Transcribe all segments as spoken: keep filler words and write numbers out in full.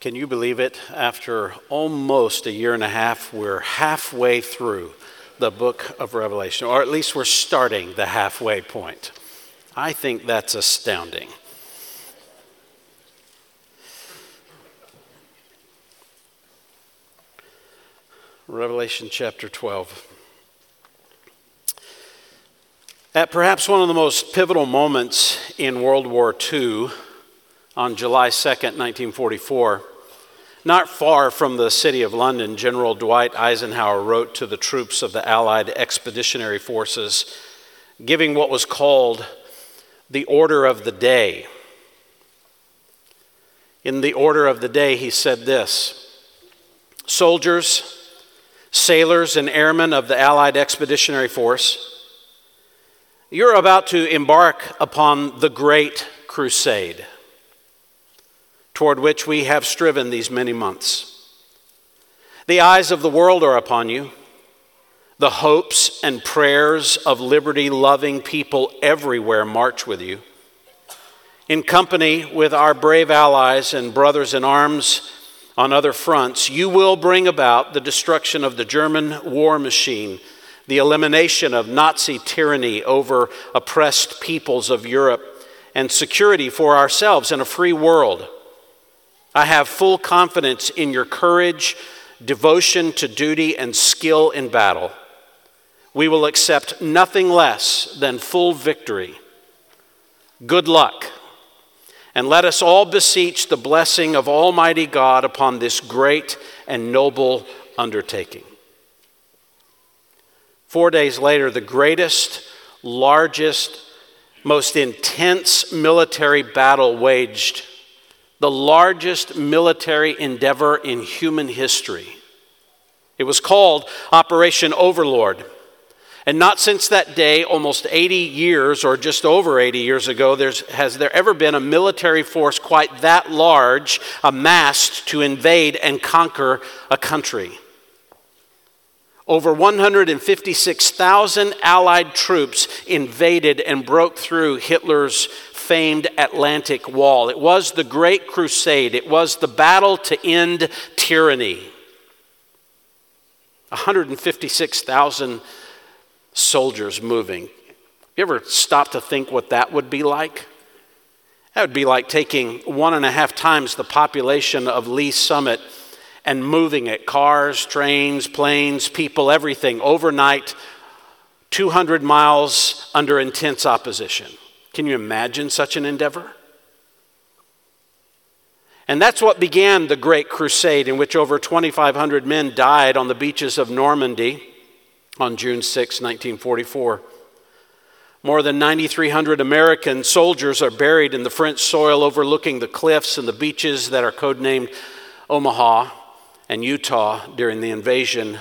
Can you believe it? After almost a year and a half, we're halfway through the book of Revelation, or at least we're starting the halfway point. I think that's astounding. Revelation chapter twelve. At perhaps one of the most pivotal moments in World War Two, on July second, nineteen forty-four, not far from the city of London, General Dwight Eisenhower wrote to the troops of the Allied Expeditionary Forces, giving what was called the Order of the Day. In the Order of the Day, he said this: "Soldiers, sailors, and airmen of the Allied Expeditionary Force, you're about to embark upon the Great Crusade, toward which we have striven these many months. The eyes of the world are upon you. The hopes and prayers of liberty-loving people everywhere march with you. In company with our brave allies and brothers in arms on other fronts, you will bring about the destruction of the German war machine, the elimination of Nazi tyranny over oppressed peoples of Europe, and security for ourselves in a free world. I have full confidence in your courage, devotion to duty, and skill in battle. We will accept nothing less than full victory. Good luck, and let us all beseech the blessing of Almighty God upon this great and noble undertaking." Four days later, the greatest, largest, most intense military battle waged, the largest military endeavor in human history. It was called Operation Overlord. And not since that day, almost eighty years, or just over eighty years ago, there's, has there ever been a military force quite that large amassed to invade and conquer a country. Over one hundred fifty-six thousand Allied troops invaded and broke through Hitler's famed Atlantic Wall. It was the Great Crusade. It was the battle to end tyranny. one hundred fifty-six thousand soldiers moving. You ever stop to think what that would be like? That would be like taking one and a half times the population of Lee Summit and moving it, cars, trains, planes, people, everything, overnight, two hundred miles under intense opposition. Can you imagine such an endeavor? And that's what began the Great Crusade, in which over twenty-five hundred men died on the beaches of Normandy on June sixth, nineteen forty-four. More than nine thousand three hundred American soldiers are buried in the French soil overlooking the cliffs and the beaches that are codenamed Omaha and Utah during the invasion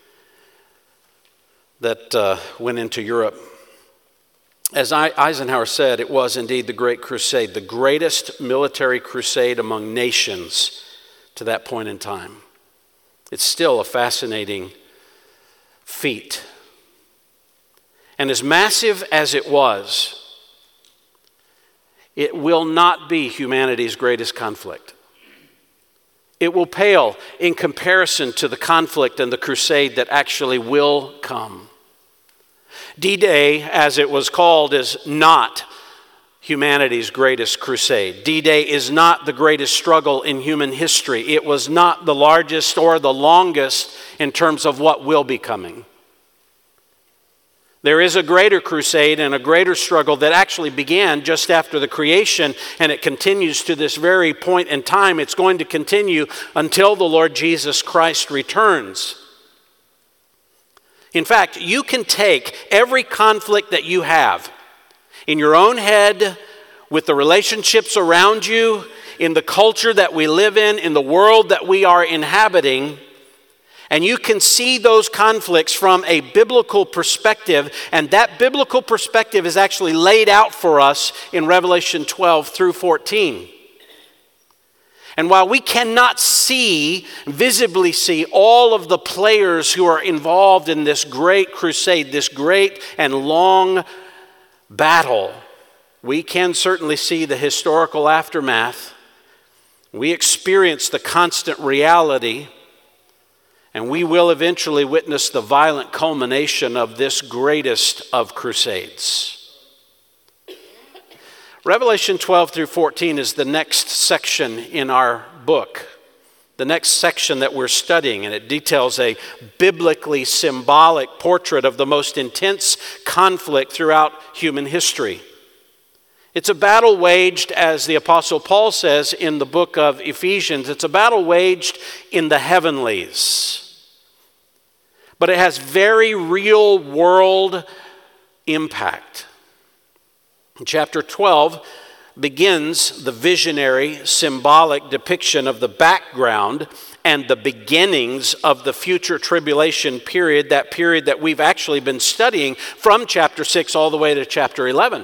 that uh, went into Europe. As Eisenhower said, it was indeed the Great Crusade, the greatest military crusade among nations to that point in time. It's still a fascinating feat. And as massive as it was, it will not be humanity's greatest conflict. It will pale in comparison to the conflict and the crusade that actually will come. D-Day, as it was called, is not humanity's greatest crusade. D-Day is not the greatest struggle in human history. It was not the largest or the longest in terms of what will be coming. There is a greater crusade and a greater struggle that actually began just after the creation, and it continues to this very point in time. It's going to continue until the Lord Jesus Christ returns. In fact, you can take every conflict that you have in your own head, with the relationships around you, in the culture that we live in, in the world that we are inhabiting, and you can see those conflicts from a biblical perspective, and that biblical perspective is actually laid out for us in Revelation twelve through fourteen. And while we cannot see, visibly see, all of the players who are involved in this great crusade, this great and long battle, we can certainly see the historical aftermath We experience the constant reality, and we will eventually witness the violent culmination of this greatest of crusades. Revelation twelve through fourteen is the next section in our book, the next section that we're studying, and it details a biblically symbolic portrait of the most intense conflict throughout human history. It's a battle waged, as the Apostle Paul says in the book of Ephesians, it's a battle waged in the heavenlies. But it has very real world impact. Chapter twelve begins the visionary, symbolic depiction of the background and the beginnings of the future tribulation period, that period that we've actually been studying from chapter six all the way to chapter eleven.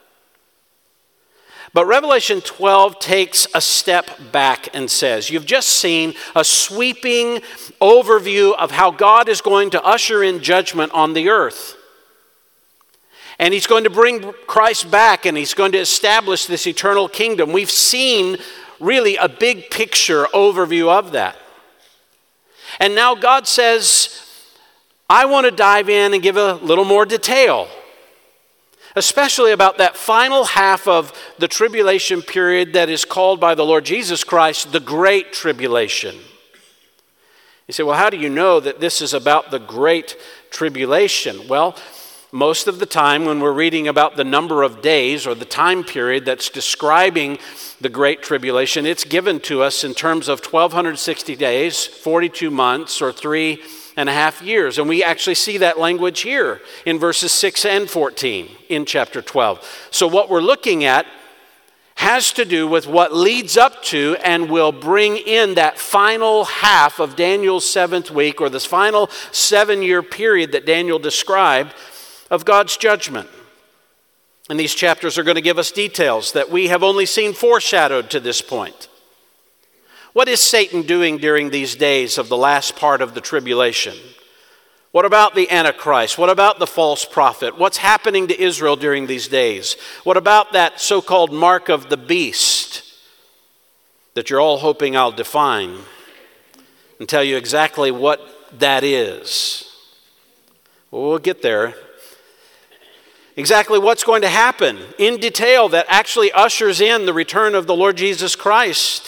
But Revelation twelve takes a step back and says, you've just seen a sweeping overview of how God is going to usher in judgment on the earth. And he's going to bring Christ back, and he's going to establish this eternal kingdom. We've seen really a big picture overview of that. And now God says, I want to dive in and give a little more detail, especially about that final half of the tribulation period that is called by the Lord Jesus Christ the Great Tribulation. You say, well, how do you know that this is about the Great Tribulation? Well, most of the time when we're reading about the number of days or the time period that's describing the Great Tribulation, it's given to us in terms of twelve sixty days, forty-two months, or three and a half years. And we actually see that language here in verses six and fourteen in chapter twelve. So what we're looking at has to do with what leads up to and will bring in that final half of Daniel's seventh week, or this final seven-year period that Daniel described of God's judgment. And these chapters are going to give us details that we have only seen foreshadowed to this point. What is Satan doing during these days of the last part of the tribulation? What about the Antichrist? What about the false prophet? What's happening to Israel during these days? What about that so-called mark of the beast that you're all hoping I'll define and tell you exactly what that is? Well, we'll get there. Exactly what's going to happen in detail that actually ushers in the return of the Lord Jesus Christ.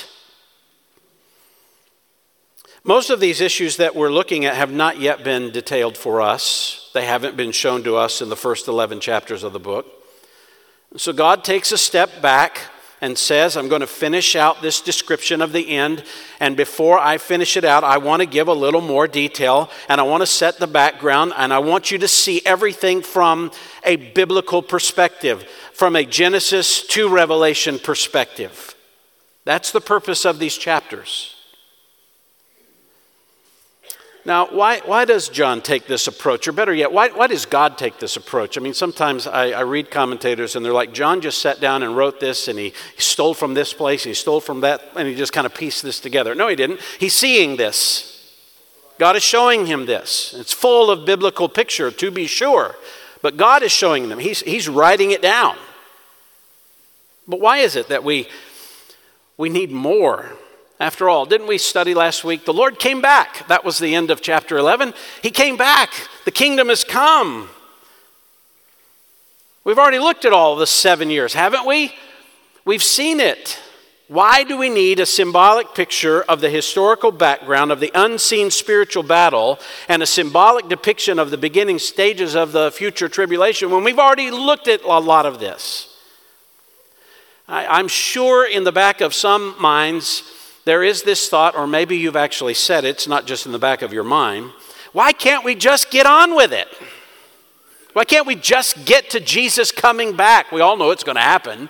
Most of these issues that we're looking at have not yet been detailed for us. They haven't been shown to us in the first eleven chapters of the book. So God takes a step back and says, I'm going to finish out this description of the end. And before I finish it out, I want to give a little more detail, and I want to set the background, and I want you to see everything from a biblical perspective, from a Genesis to Revelation perspective. That's the purpose of these chapters. Now, why, why does John take this approach? Or better yet, why, why does God take this approach? I mean, sometimes I, I read commentators and they're like, John just sat down and wrote this, and he, he stole from this place, and he stole from that, and he just kind of pieced this together. No, he didn't. He's seeing this. God is showing him this. It's full of biblical picture, to be sure. But God is showing them. He's, he's writing it down. But why is it that we, we need more? After all, didn't we study last week? The Lord came back. That was the end of chapter eleven. He came back. The kingdom has come. We've already looked at all the seven years, haven't we? We've seen it. Why do we need a symbolic picture of the historical background of the unseen spiritual battle and a symbolic depiction of the beginning stages of the future tribulation when we've already looked at a lot of this? I, I'm sure in the back of some minds, there is this thought, or maybe you've actually said it, it's not just in the back of your mind, why can't we just get on with it? Why can't we just get to Jesus coming back? We all know it's going to happen.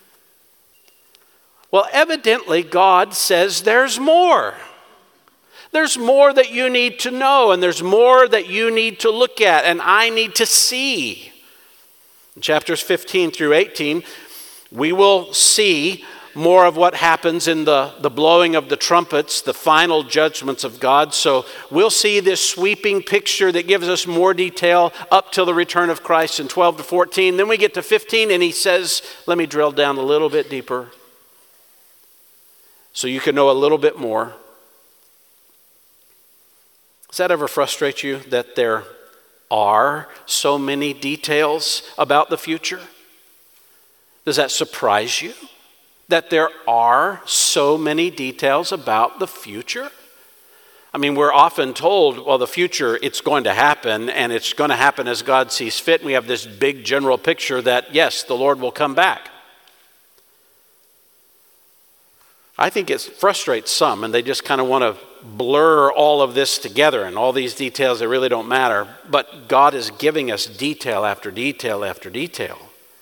Well, evidently, God says there's more. There's more that you need to know, and there's more that you need to look at, and I need to see. In chapters fifteen through eighteen, we will see more of what happens in the, the blowing of the trumpets, the final judgments of God. So we'll see this sweeping picture that gives us more detail up till the return of Christ in twelve to fourteen. Then we get to fifteen, and he says, let me drill down a little bit deeper. so you can know a little bit more. Does that ever frustrate you that there are so many details about the future? Does that surprise you that there are so many details about the future? I mean, we're often told, well, the future, it's going to happen, and it's going to happen as God sees fit. And we have this big general picture that, yes, the Lord will come back. I think it frustrates some, and they just kind of want to blur all of this together and all these details that really don't matter. But God is giving us detail after detail after detail.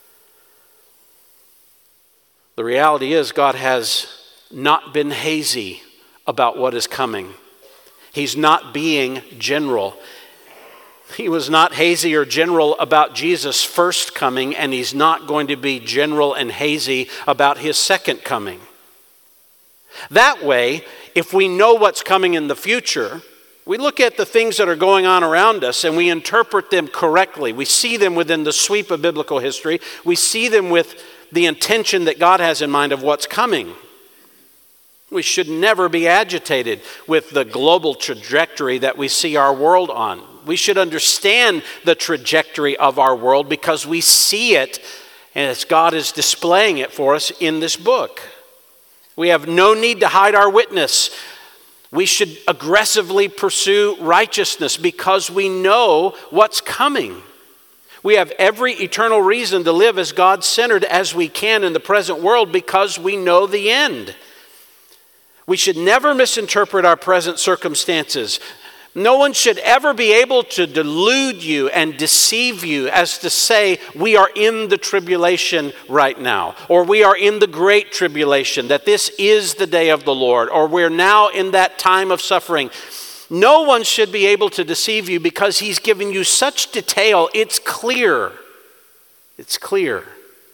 The reality is God has not been hazy about what is coming. He's not being general. He was not hazy or general about Jesus' first coming, and he's not going to be general and hazy about his second coming. That way, if we know what's coming in the future, we look at the things that are going on around us and we interpret them correctly. We see them within the sweep of biblical history. We see them with the intention that God has in mind of what's coming. We should never be agitated with the global trajectory that we see our world on. We should understand the trajectory of our world because we see it, and as God is displaying it for us in this book. We have no need to hide our witness. We should aggressively pursue righteousness because we know what's coming. We have every eternal reason to live as God-centered as we can in the present world because we know the end. We should never misinterpret our present circumstances. No one should ever be able to delude you and deceive you as to say we are in the tribulation right now, or we are in the great tribulation, that this is the day of the Lord, or we're now in that time of suffering. No one should be able to deceive you because he's given you such detail. It's clear. It's clear.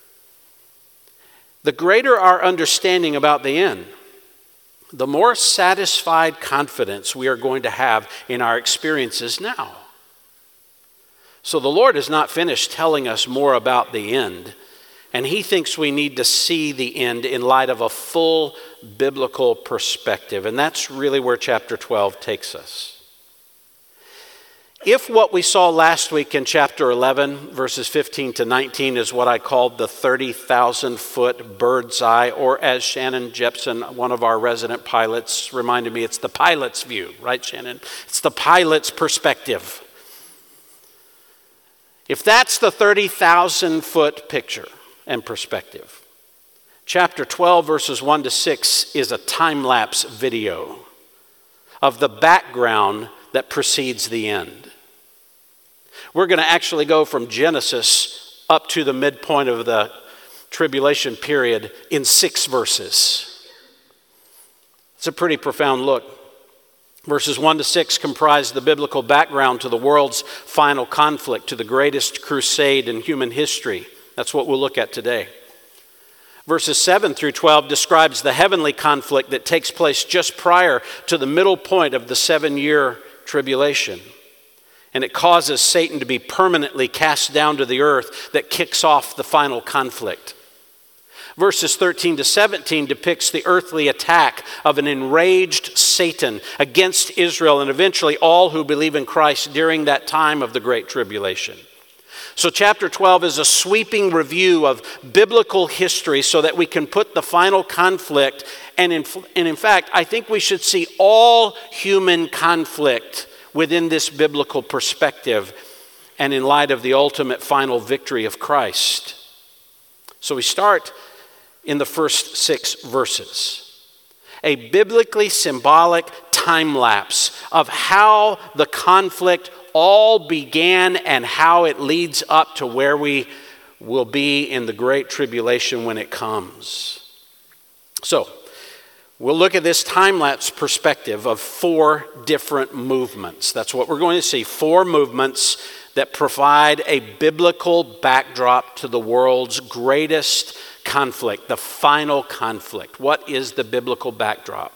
The greater our understanding about the end, the more satisfied confidence we are going to have in our experiences now. So the Lord is not finished telling us more about the end, and he thinks we need to see the end in light of a full biblical perspective, and that's really where chapter twelve takes us. If what we saw last week in chapter eleven, verses fifteen to nineteen, is what I called the thirty thousand foot bird's eye, or as Shannon Jepson, one of our resident pilots, reminded me, it's the pilot's view, right, Shannon? It's the pilot's perspective. If that's the thirty thousand foot picture and perspective, chapter twelve, verses one to six, is a time-lapse video of the background that precedes the end. We're going to actually go from Genesis up to the midpoint of the tribulation period in six verses. It's a pretty profound look. Verses one to six comprise the biblical background to the world's final conflict, to the greatest crusade in human history. That's what we'll look at today. Verses seven through twelve describes the heavenly conflict that takes place just prior to the middle point of the seven-year tribulation. And it causes Satan to be permanently cast down to the earth that kicks off the final conflict. Verses thirteen to seventeen depicts the earthly attack of an enraged Satan against Israel and eventually all who believe in Christ during that time of the Great Tribulation. So chapter twelve is a sweeping review of biblical history so that we can put the final conflict, and in, and in fact, I think we should see all human conflict within this biblical perspective and in light of the ultimate final victory of Christ. So we start in the first six verses. A biblically symbolic time lapse of how the conflict all began and how it leads up to where we will be in the Great Tribulation when it comes. So, we'll look at this time-lapse perspective of four different movements. That's what we're going to see. Four movements that provide a biblical backdrop to the world's greatest conflict, the final conflict. What is the biblical backdrop?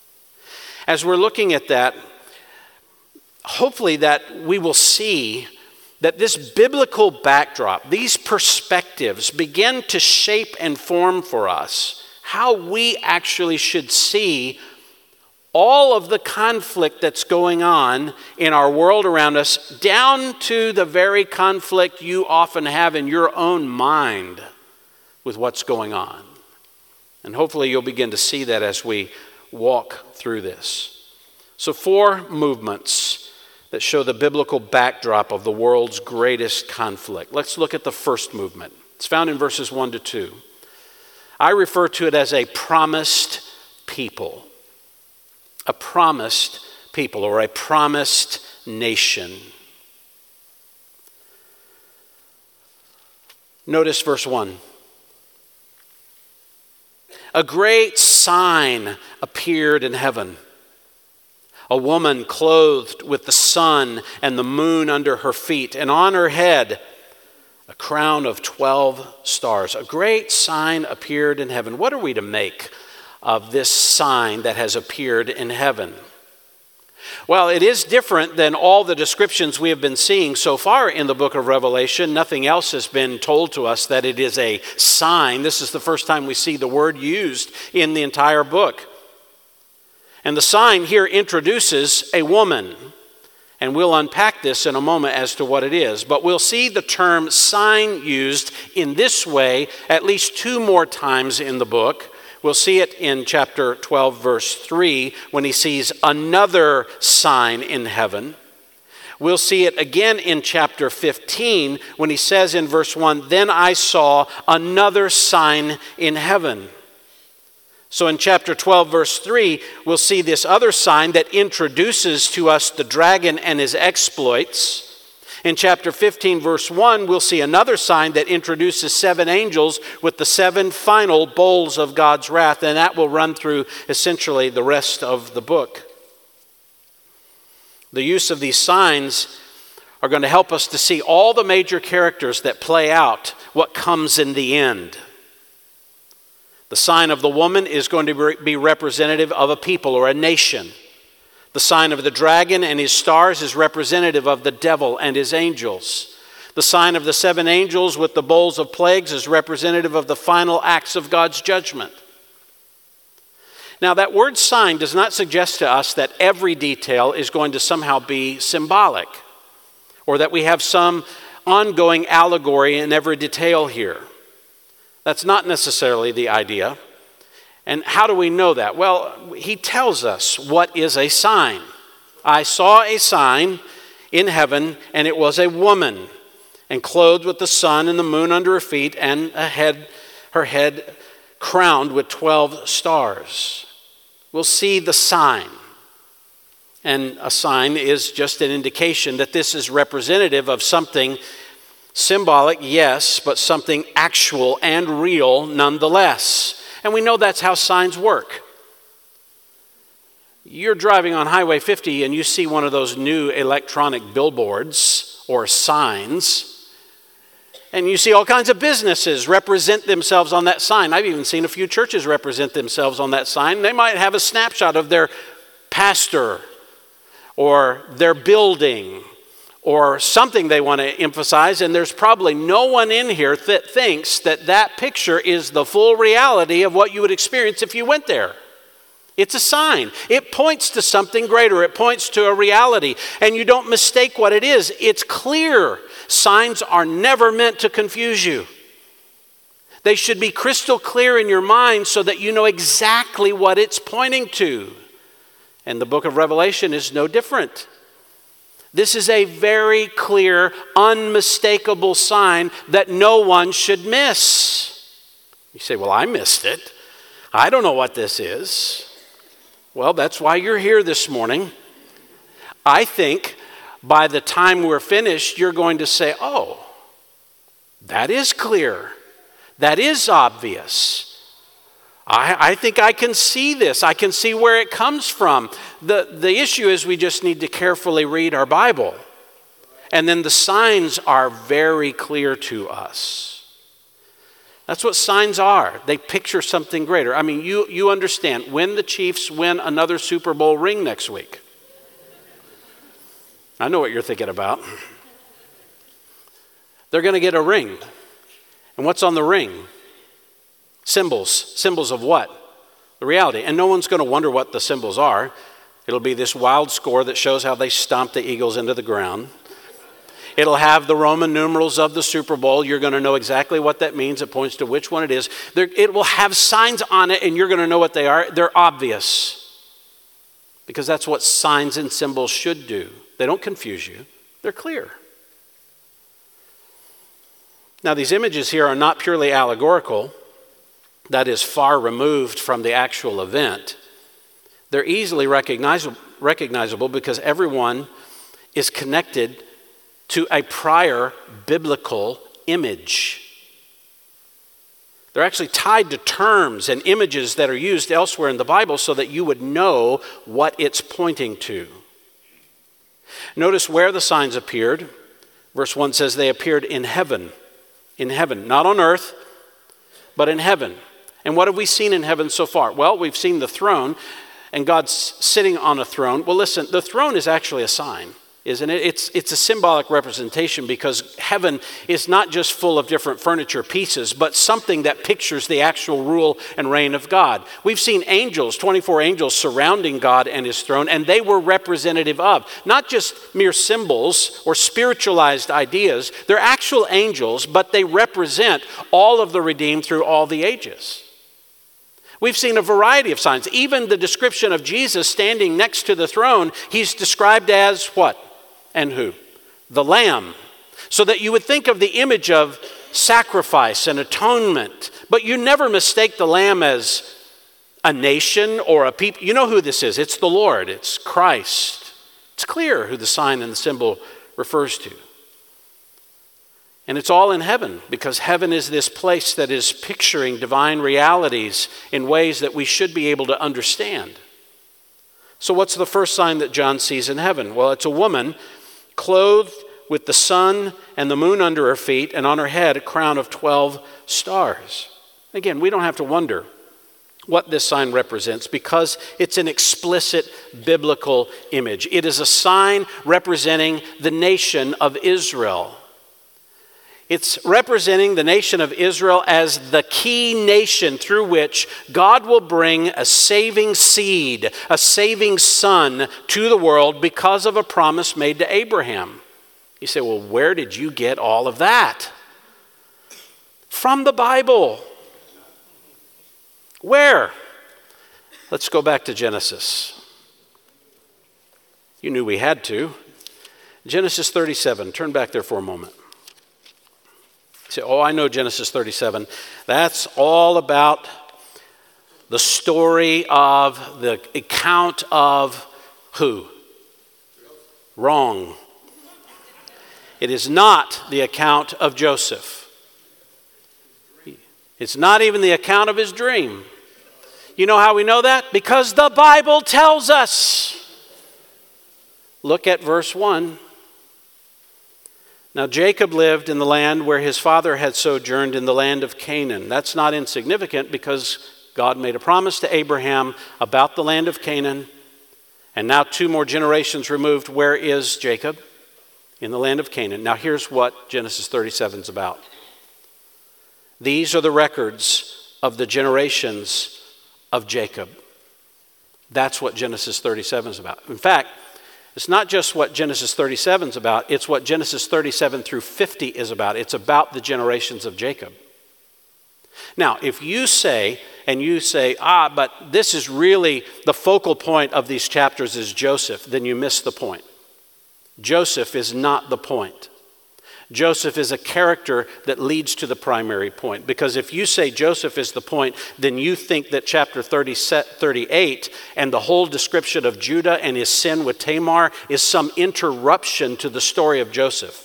As we're looking at that, hopefully that we will see that this biblical backdrop, these perspectives begin to shape and form for us how we actually should see all of the conflict that's going on in our world around us, down to the very conflict you often have in your own mind with what's going on. And hopefully you'll begin to see that as we walk through this. So four movements that show the biblical backdrop of the world's greatest conflict. Let's look at the first movement. It's found in verses one to two. I refer to it as a promised people. A promised people, or a promised nation. Notice verse one. A great sign appeared in heaven. A woman clothed with the sun and the moon under her feet, and on her head a crown of twelve stars. A great sign appeared in heaven. What are we to make of this sign that has appeared in heaven? Well, it is different than all the descriptions we have been seeing so far in the book of Revelation. Nothing else has been told to us that it is a sign. This is the first time we see the word used in the entire book. And the sign here introduces a woman. And we'll unpack this in a moment as to what it is. But we'll see the term sign used in this way at least two more times in the book. We'll see it in chapter twelve, verse three, when he sees another sign in heaven. We'll see it again in chapter fifteen, when he says in verse one, "Then I saw another sign in heaven." So in chapter twelve, verse three, we'll see this other sign that introduces to us the dragon and his exploits. In chapter fifteen, verse one, we'll see another sign that introduces seven angels with the seven final bowls of God's wrath, and that will run through essentially the rest of the book. The use of these signs are going to help us to see all the major characters that play out what comes in the end. The sign of the woman is going to be representative of a people or a nation. The sign of the dragon and his stars is representative of the devil and his angels. The sign of the seven angels with the bowls of plagues is representative of the final acts of God's judgment. Now, that word sign does not suggest to us that every detail is going to somehow be symbolic, or that we have some ongoing allegory in every detail here. That's not necessarily the idea. And how do we know that? Well, he tells us what is a sign. I saw a sign in heaven, and it was a woman, and clothed with the sun and the moon under her feet, and a head, her head crowned with twelve stars. We'll see the sign. And a sign is just an indication that this is representative of something symbolic, yes, but something actual and real nonetheless. And we know that's how signs work. You're driving on Highway fifty and you see one of those new electronic billboards or signs, and you see all kinds of businesses represent themselves on that sign. I've even seen a few churches represent themselves on that sign. They might have a snapshot of their pastor or their building or something they want to emphasize, and there's probably no one in here that thinks that that picture is the full reality of what you would experience if you went there. It's a sign. It points to something greater. It points to a reality, and you don't mistake what it is. It's clear. Signs are never meant to confuse you. They should be crystal clear in your mind so that you know exactly what it's pointing to. And the book of Revelation is no different. This is a very clear, unmistakable sign that no one should miss. You say, well, I missed it. I don't know what this is. Well, that's why you're here this morning. I think by the time we're finished, you're going to say, oh, that is clear. That is obvious. I, I think I can see this. I can see where it comes from. The, the issue is we just need to carefully read our Bible. And then the signs are very clear to us. That's what signs are. They picture something greater. I mean, you, you understand, when the Chiefs win another Super Bowl ring next week, I know what you're thinking about. They're going to get a ring. And what's on the ring? Symbols. Symbols of what? The reality. And no one's going to wonder what the symbols are. It'll be this wild score that shows how they stomped the Eagles into the ground. It'll have the Roman numerals of the Super Bowl. You're going to know exactly what that means. It points to which one it is. There, it will have signs on it, and you're going to know what they are. They're obvious, because that's what signs and symbols should do. They don't confuse you. They're clear. Now, these images here are not purely allegorical. That is far removed from the actual event. They're easily recognizable, recognizable because everyone is connected to a prior biblical image. They're actually tied to terms and images that are used elsewhere in the Bible so that you would know what it's pointing to. Notice where the signs appeared. Verse one says they appeared in heaven. In heaven, not on earth, but in heaven. And what have we seen in heaven so far? Well, we've seen the throne, and God's sitting on a throne. Well, listen, the throne is actually a sign, isn't it? It's, it's a symbolic representation, because heaven is not just full of different furniture pieces, but something that pictures the actual rule and reign of God. We've seen angels, twenty-four angels surrounding God and his throne, and they were representative of not just mere symbols or spiritualized ideas. They're actual angels, but they represent all of the redeemed through all the ages. We've seen a variety of signs. Even the description of Jesus standing next to the throne, he's described as what? And who? The Lamb. So that you would think of the image of sacrifice and atonement. But you never mistake the Lamb as a nation or a people. You know who this is. It's the Lord. It's Christ. It's clear who the sign and the symbol refers to. And it's all in heaven, because heaven is this place that is picturing divine realities in ways that we should be able to understand. So what's the first sign that John sees in heaven? Well, it's a woman clothed with the sun and the moon under her feet, and on her head a crown of twelve stars. Again, we don't have to wonder what this sign represents, because it's an explicit biblical image. It is a sign representing the nation of Israel. It's representing the nation of Israel as the key nation through which God will bring a saving seed, a saving son to the world because of a promise made to Abraham. You say, well, where did you get all of that? From the Bible. Where? Let's go back to Genesis. You knew we had to. Genesis thirty-seven. Turn back there for a moment. Say, oh, I know Genesis thirty-seven. That's all about the story of the account of who? Wrong. It is not the account of Joseph. It's not even the account of his dream. You know how we know that? Because the Bible tells us. Look at verse one. Now Jacob lived in the land where his father had sojourned, in the land of Canaan. That's not insignificant, because God made a promise to Abraham about the land of Canaan. And now two more generations removed, where is Jacob? In the land of Canaan. Now here's what Genesis thirty-seven is about. These are the records of the generations of Jacob. That's what Genesis thirty-seven is about. In fact, it's not just what Genesis thirty-seven is about, it's what Genesis thirty-seven through fifty is about. It's about the generations of Jacob. Now, if you say, and you say, ah, but this is really the focal point of these chapters is Joseph, then you miss the point. Joseph is not the point. Joseph is a character that leads to the primary point. Because if you say Joseph is the point, then you think that chapter thirty, thirty-eight and the whole description of Judah and his sin with Tamar is some interruption to the story of Joseph.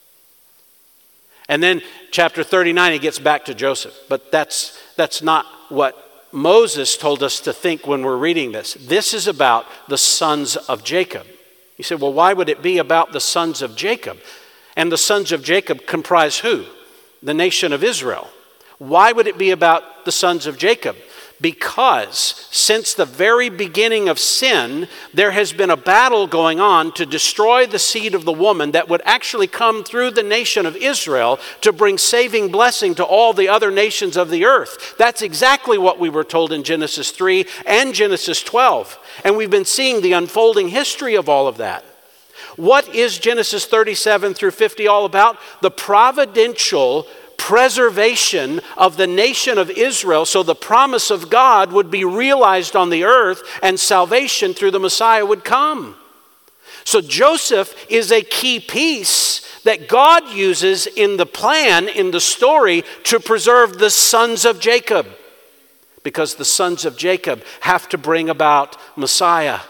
And then chapter thirty-nine, he gets back to Joseph. But that's, that's not what Moses told us to think when we're reading this. This is about the sons of Jacob. You say, well, why would it be about the sons of Jacob? And the sons of Jacob comprise who? The nation of Israel. Why would it be about the sons of Jacob? Because since the very beginning of sin, there has been a battle going on to destroy the seed of the woman that would actually come through the nation of Israel to bring saving blessing to all the other nations of the earth. That's exactly what we were told in Genesis three and Genesis twelve. And we've been seeing the unfolding history of all of that. What is Genesis thirty-seven through fifty all about? The providential preservation of the nation of Israel so the promise of God would be realized on the earth and salvation through the Messiah would come. So Joseph is a key piece that God uses in the plan, in the story, to preserve the sons of Jacob. Because the sons of Jacob have to bring about Messiah.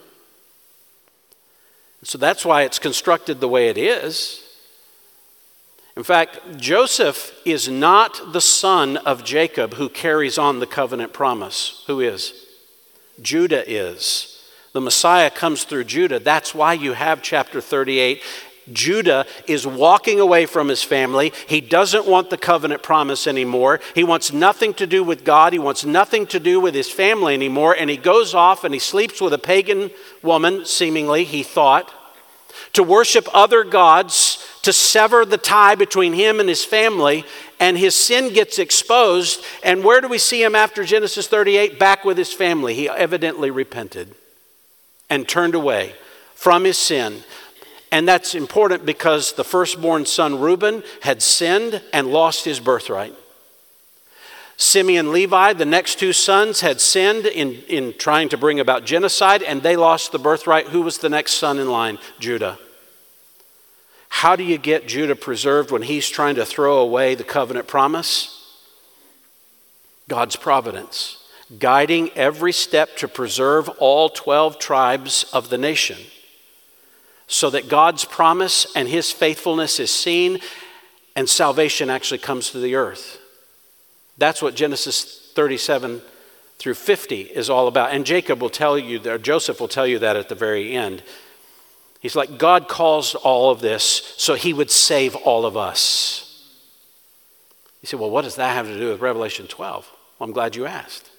So that's why it's constructed the way it is. In fact, Joseph is not the son of Jacob who carries on the covenant promise. Who is? Judah is. The Messiah comes through Judah. That's why you have chapter thirty-eight. Judah is walking away from his family. He doesn't want the covenant promise anymore. He wants nothing to do with God. He wants nothing to do with his family anymore. And he goes off and he sleeps with a pagan woman, seemingly, he thought, to worship other gods, to sever the tie between him and his family, and his sin gets exposed. And where do we see him after Genesis thirty-eight? Back with his family. He evidently repented and turned away from his sin. And that's important because the firstborn son Reuben had sinned and lost his birthright. Simeon, Levi, the next two sons, had sinned in, in trying to bring about genocide, and they lost the birthright. Who was the next son in line? Judah. How do you get Judah preserved when he's trying to throw away the covenant promise? God's providence, guiding every step to preserve all twelve tribes of the nation, so that God's promise and his faithfulness is seen and salvation actually comes to the earth. That's what Genesis thirty-seven through fifty is all about. And Jacob will tell you, or Joseph will tell you that at the very end. He's like, God caused all of this so he would save all of us. You say, well, what does that have to do with Revelation twelve? Well, I'm glad you asked.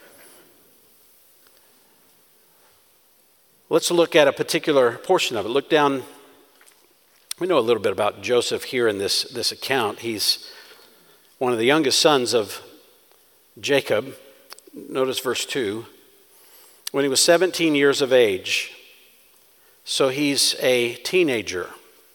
Let's look at a particular portion of it. Look down. We know a little bit about Joseph here in this, this account. He's one of the youngest sons of Jacob. Notice verse two. When he was seventeen years of age, so he's a teenager.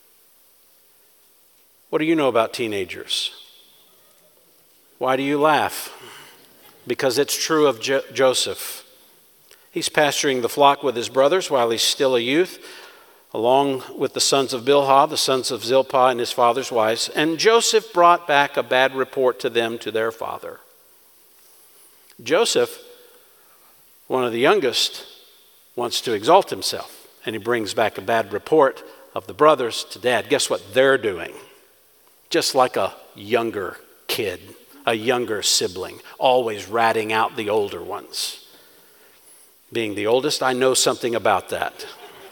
What do you know about teenagers? Why do you laugh? Because it's true of Jo- Joseph. He's pasturing the flock with his brothers while he's still a youth, along with the sons of Bilhah, the sons of Zilpah, and his father's wives. And Joseph brought back a bad report to them, to their father. Joseph, one of the youngest, wants to exalt himself. And he brings back a bad report of the brothers to dad. Guess what they're doing? Just like a younger kid, a younger sibling, always ratting out the older ones. Being the oldest, I know something about that.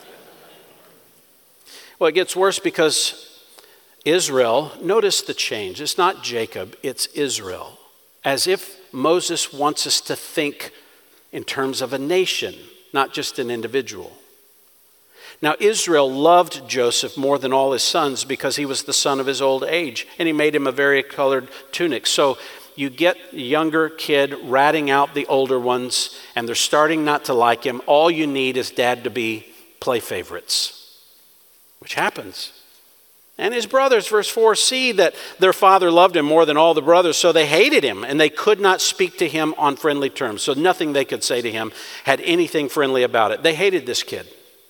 Well, it gets worse because Israel, notice the change. It's not Jacob, it's Israel. As if Moses wants us to think in terms of a nation, not just an individual. Now, Israel loved Joseph more than all his sons because he was the son of his old age, and he made him a varicolored tunic. So you get a younger kid ratting out the older ones, and they're starting not to like him. All you need is dad to be play favorites, which happens. And his brothers, verse four, see that their father loved him more than all the brothers, so they hated him, and they could not speak to him on friendly terms. So nothing they could say to him had anything friendly about it. They hated this kid.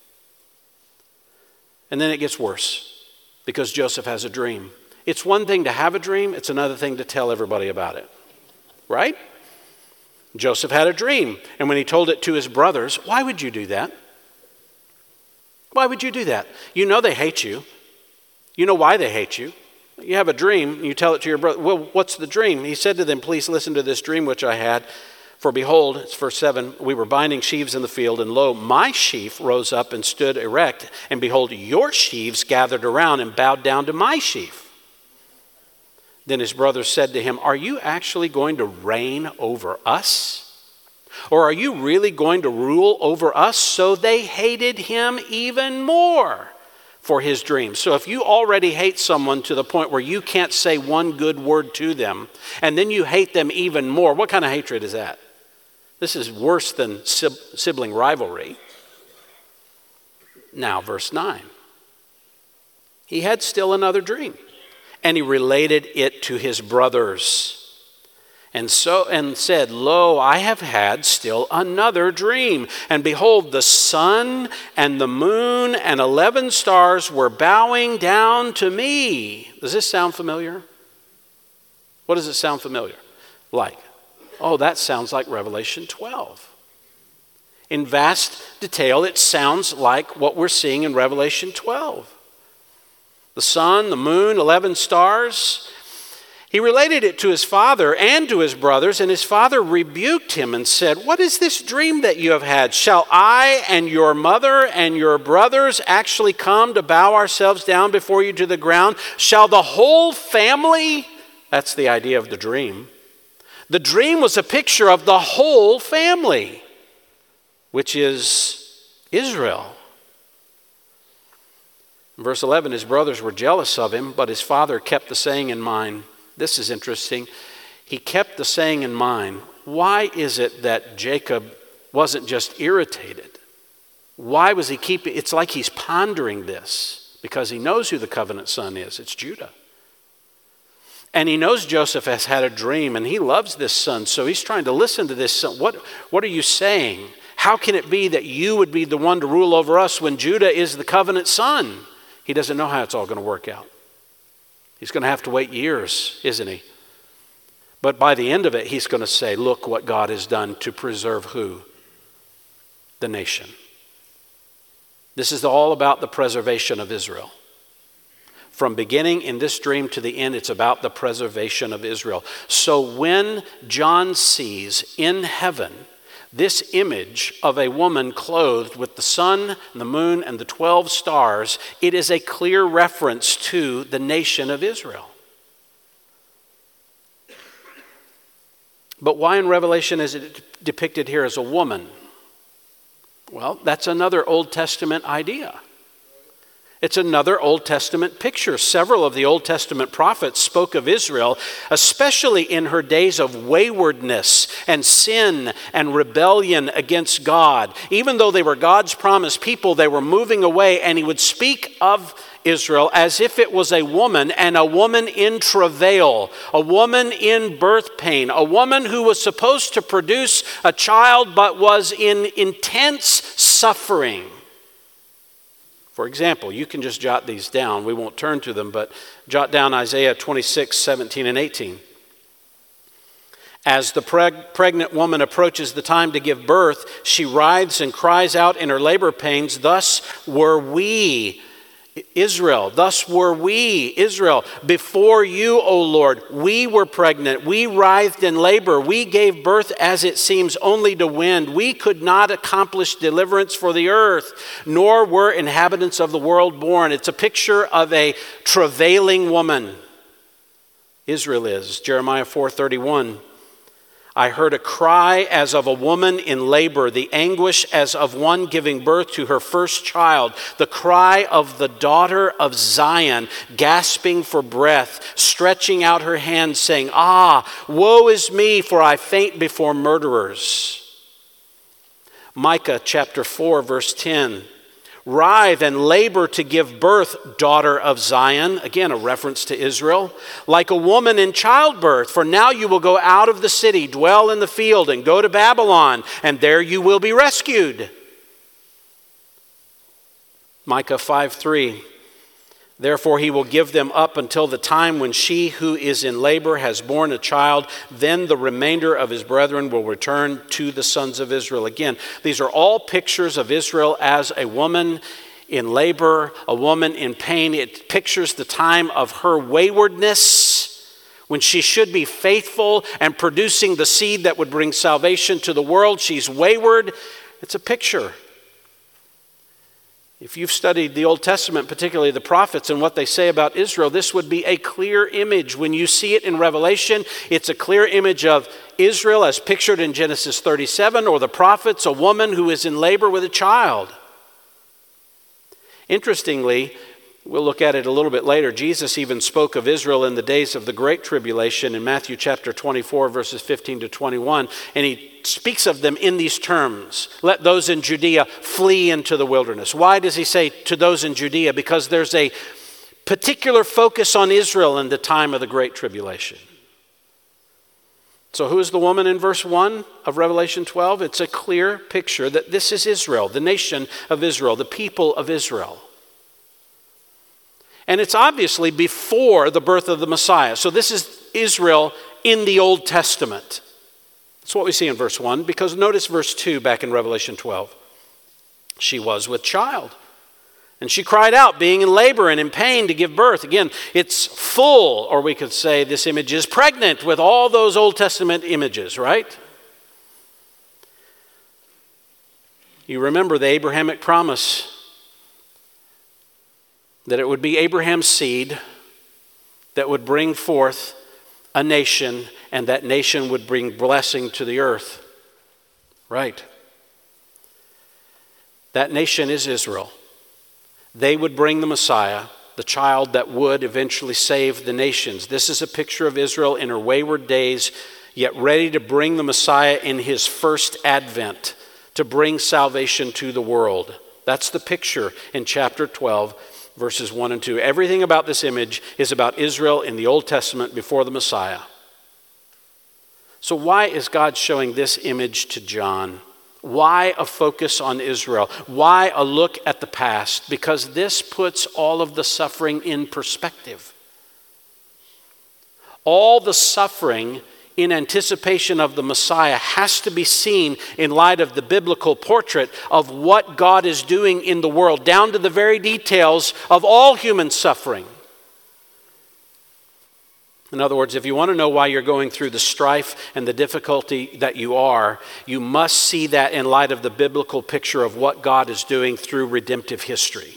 And then it gets worse because Joseph has a dream. It's one thing to have a dream. It's another thing to tell everybody about it. Right? Joseph had a dream. And when he told it to his brothers, why would you do that? Why would you do that? You know they hate you. You know why they hate you. You have a dream and you tell it to your brother. Well, what's the dream? He said to them, please listen to this dream which I had. For behold, it's verse seven, we were binding sheaves in the field, and lo, my sheaf rose up and stood erect, and behold, your sheaves gathered around and bowed down to my sheaf. Then his brothers said to him, are you actually going to reign over us? Or are you really going to rule over us? So they hated him even more for his dreams. So if you already hate someone to the point where you can't say one good word to them, and then you hate them even more, what kind of hatred is that? This is worse than sibling rivalry. Now, verse nine. He had still another dream, and he related it to his brothers. And so and said, Lo, I have had still another dream. And behold, the sun and the moon and eleven stars were bowing down to me. Does this sound familiar? What does it sound familiar like? Oh, that sounds like Revelation twelve. In vast detail, it sounds like what we're seeing in Revelation twelve. The sun, the moon, eleven stars. He related it to his father and to his brothers, and his father rebuked him and said, What is this dream that you have had? Shall I and your mother and your brothers actually come to bow ourselves down before you to the ground? Shall the whole family? That's the idea of the dream. The dream was a picture of the whole family, which is Israel. In verse eleven, his brothers were jealous of him, but his father kept the saying in mind. This is interesting. He kept the saying in mind. Why is it that Jacob wasn't just irritated? Why was he keeping? It's like he's pondering this because he knows who the covenant son is. It's Judah. And he knows Joseph has had a dream and he loves this son. So he's trying to listen to this son. What, what are you saying? How can it be that you would be the one to rule over us when Judah is the covenant son? He doesn't know how it's all going to work out. He's going to have to wait years, isn't he? But by the end of it, he's going to say, look what God has done to preserve who? The nation. This is all about the preservation of Israel. From beginning in this dream to the end, it's about the preservation of Israel. So when John sees in heaven this image of a woman clothed with the sun, the moon, and the twelve stars, it is a clear reference to the nation of Israel. But why in Revelation is it depicted here as a woman? Well, that's another Old Testament idea. It's another Old Testament picture. Several of the Old Testament prophets spoke of Israel, especially in her days of waywardness and sin and rebellion against God. Even though they were God's promised people, they were moving away, and he would speak of Israel as if it was a woman, and a woman in travail, a woman in birth pain, a woman who was supposed to produce a child but was in intense suffering. For example, you can just jot these down. We won't turn to them, but jot down Isaiah twenty-six, seventeen, and eighteen. As the preg- pregnant woman approaches the time to give birth, she writhes and cries out in her labor pains, Thus were we, Israel, thus were we, Israel, before you, O Lord. We were pregnant. We writhed in labor. We gave birth, as it seems, only to wind. We could not accomplish deliverance for the earth, nor were inhabitants of the world born. It's a picture of a travailing woman. Israel is. Jeremiah four thirty-one. I heard a cry as of a woman in labor, the anguish as of one giving birth to her first child, the cry of the daughter of Zion, gasping for breath, stretching out her hands, saying, Ah, woe is me, for I faint before murderers. Micah chapter four, verse ten. Writhe and labor to give birth, daughter of Zion. Again, a reference to Israel. Like a woman in childbirth, for now you will go out of the city, dwell in the field, and go to Babylon, and there you will be rescued. Micah five three. Therefore he will give them up until the time when she who is in labor has borne a child. Then the remainder of his brethren will return to the sons of Israel. Again, these are all pictures of Israel as a woman in labor, a woman in pain. It pictures the time of her waywardness, when she should be faithful and producing the seed that would bring salvation to the world. She's wayward. It's a picture. If you've studied the Old Testament, particularly the prophets and what they say about Israel, this would be a clear image. When you see it in Revelation, it's a clear image of Israel as pictured in Genesis thirty-seven, or the prophets, a woman who is in labor with a child. Interestingly, we'll look at it a little bit later, Jesus even spoke of Israel in the days of the Great Tribulation in Matthew chapter twenty-four, verses fifteen to twenty-one, and he speaks of them in these terms. Let those in Judea flee into the wilderness. Why does he say to those in Judea? Because there's a particular focus on Israel in the time of the Great Tribulation. So who is the woman in verse one of Revelation twelve? It's a clear picture that this is Israel, the nation of Israel, the people of Israel. And it's obviously before the birth of the Messiah. So this is Israel in the Old Testament. That's what we see in verse one, because notice verse two back in Revelation twelve. She was with child, and she cried out, being in labor and in pain to give birth. Again, it's full, or we could say this image is pregnant with all those Old Testament images, right? You remember the Abrahamic promise that it would be Abraham's seed that would bring forth a nation, and that nation would bring blessing to the earth. Right. That nation is Israel. They would bring the Messiah, the child that would eventually save the nations. This is a picture of Israel in her wayward days, yet ready to bring the Messiah in his first advent, to bring salvation to the world. That's the picture in chapter twelve. Verses one and two. Everything about this image is about Israel in the Old Testament before the Messiah. So why is God showing this image to John? Why a focus on Israel? Why a look at the past? Because this puts all of the suffering in perspective. All the suffering in anticipation of the Messiah has to be seen in light of the biblical portrait of what God is doing in the world, down to the very details of all human suffering. In other words, if you want to know why you're going through the strife and the difficulty that you are, you must see that in light of the biblical picture of what God is doing through redemptive history.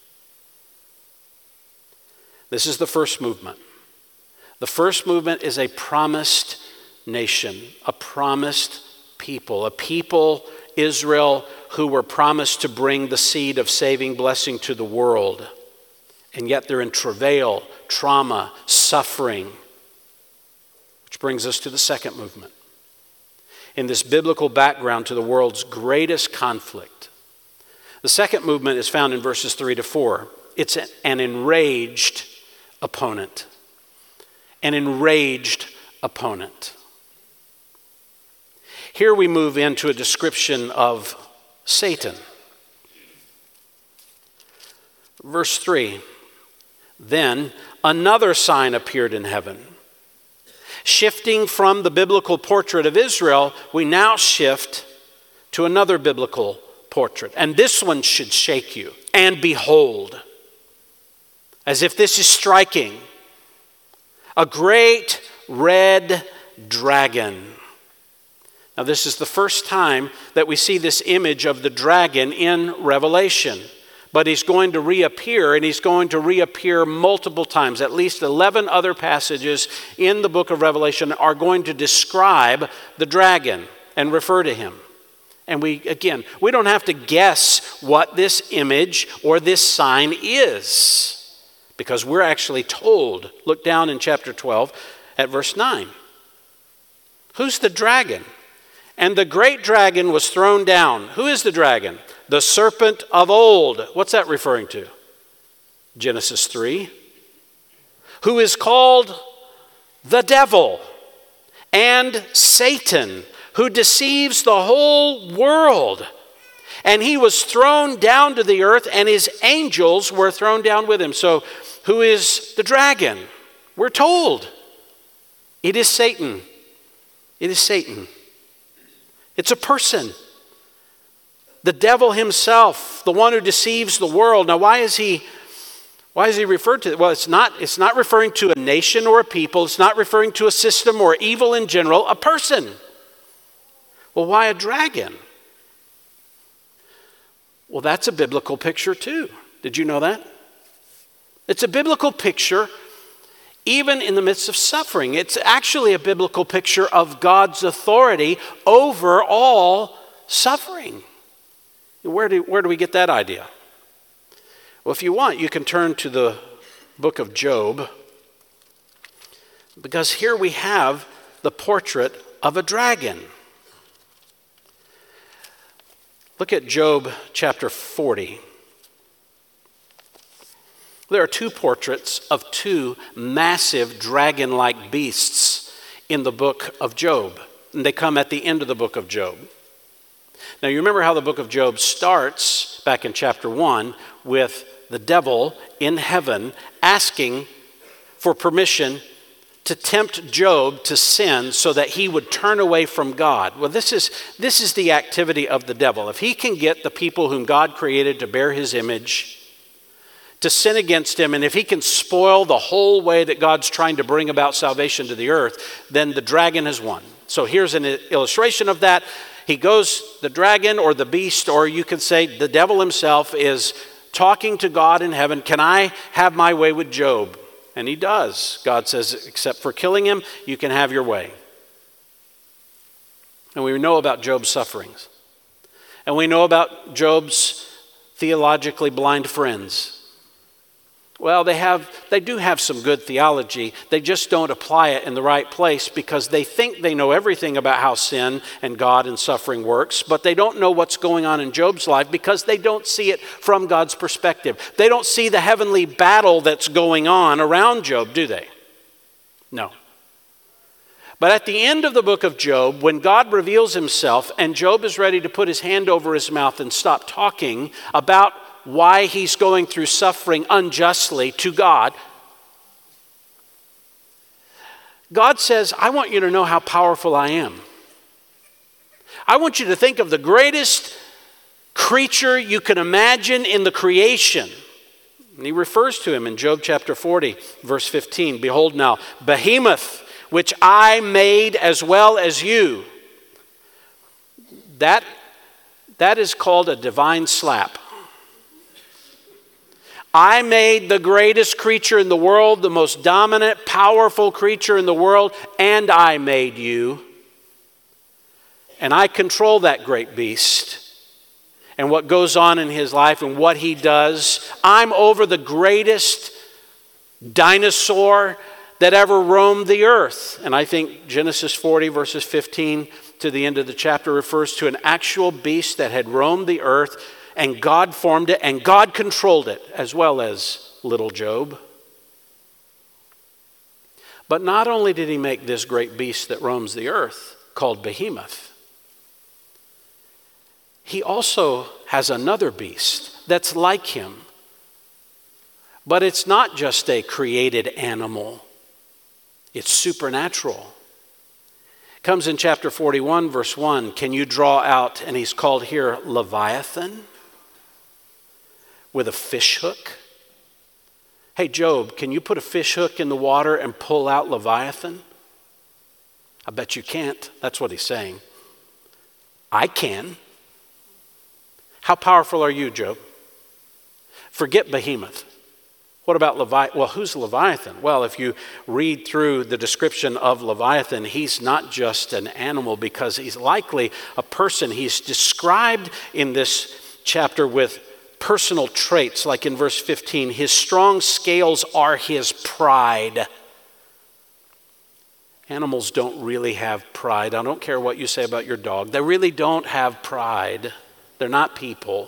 This is the first movement. The first movement is a promised nation, a promised people, a people, Israel, who were promised to bring the seed of saving blessing to the world. And yet they're in travail, trauma, suffering. Which brings us to the second movement. In this biblical background to the world's greatest conflict, the second movement is found in verses three to four. It's an enraged opponent. An enraged opponent. Here we move into a description of Satan. Verse three, then another sign appeared in heaven. Shifting from the biblical portrait of Israel, we now shift to another biblical portrait. And this one should shake you. And behold, as if this is striking, a great red dragon. Now, this is the first time that we see this image of the dragon in Revelation. But he's going to reappear, and he's going to reappear multiple times. At least eleven other passages in the book of Revelation are going to describe the dragon and refer to him. And we, again, we don't have to guess what this image or this sign is, because we're actually told. Look down in chapter twelve at verse nine. Who's the dragon? And the great dragon was thrown down. Who is the dragon? The serpent of old. What's that referring to? Genesis three. Who is called the devil and Satan, who deceives the whole world. And he was thrown down to the earth, and his angels were thrown down with him. So who is the dragon? We're told it is Satan. It is Satan. It's a person. The devil himself, the one who deceives the world. Now, why is he, why is he referred to? Well, it's not, it's not referring to a nation or a people. It's not referring to a system or evil in general. A person. Well, why a dragon? Well, that's a biblical picture too. Did you know that? It's a biblical picture even in the midst of suffering. It's actually a biblical picture of God's authority over all suffering. Where do, where do we get that idea? Well, if you want, you can turn to the book of Job, because here we have the portrait of a dragon. Look at Job chapter forty. There are two portraits of two massive dragon-like beasts in the book of Job, and they come at the end of the book of Job. Now, you remember how the book of Job starts back in chapter one with the devil in heaven asking for permission to tempt Job to sin so that he would turn away from God. Well, this is, this is the activity of the devil. If he can get the people whom God created to bear his image to sin against him, and if he can spoil the whole way that God's trying to bring about salvation to the earth, then the dragon has won. So here's an illustration of that. He goes, the dragon or the beast, or you can say the devil himself, is talking to God in heaven. Can I have my way with Job? And he does. God says, except for killing him, you can have your way. And we know about Job's sufferings. And we know about Job's theologically blind friends. Well, they have, they do have some good theology. They just don't apply it in the right place because they think they know everything about how sin and God and suffering works, but they don't know what's going on in Job's life because they don't see it from God's perspective. They don't see the heavenly battle that's going on around Job, do they? No. But at the end of the book of Job, when God reveals himself and Job is ready to put his hand over his mouth and stop talking about why he's going through suffering unjustly to God, God says, I want you to know how powerful I am. I want you to think of the greatest creature you can imagine in the creation. And he refers to him in Job chapter forty, verse fifteen. Behold now, Behemoth, which I made as well as you. That, that is called a divine slap. I made the greatest creature in the world, the most dominant, powerful creature in the world, and I made you. And I control that great beast and what goes on in his life and what he does. I'm over the greatest dinosaur that ever roamed the earth. And I think Genesis forty, verses fifteen to the end of the chapter refers to an actual beast that had roamed the earth, and God formed it, and God controlled it, as well as little Job. But not only did he make this great beast that roams the earth, called Behemoth, he also has another beast that's like him. But it's not just a created animal. It's supernatural. It comes in chapter forty-one, verse one. Can you draw out, and he's called here Leviathan, with a fish hook? Hey, Job, can you put a fish hook in the water and pull out Leviathan? I bet you can't. That's what he's saying. I can. How powerful are you, Job? Forget Behemoth. What about Leviathan? Well, who's Leviathan? Well, if you read through the description of Leviathan, he's not just an animal because he's likely a person. He's described in this chapter with personal traits, like in verse fifteen, his strong scales are his pride. Animals don't really have pride. I don't care what you say about your dog. They really don't have pride. They're not people.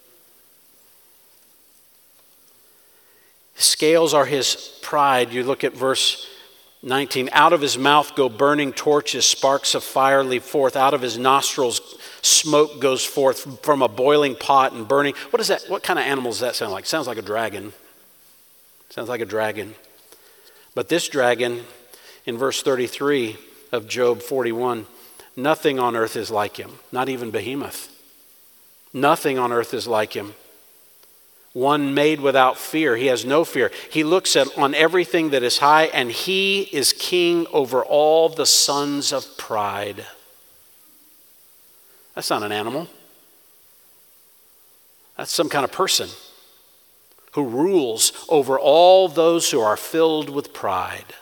Scales are his pride. You look at verse nineteen. Out of his mouth go burning torches, sparks of fire leap forth. Out of his nostrils smoke goes forth from a boiling pot and burning. What is that? What kind of animal does that sound like? Sounds like a dragon. Sounds like a dragon. But this dragon, in verse thirty-three of Job forty-one, nothing on earth is like him. Not even Behemoth. Nothing on earth is like him. One made without fear. He has no fear. He looks at on everything that is high, and he is king over all the sons of pride. That's not an animal. That's some kind of person who rules over all those who are filled with pride.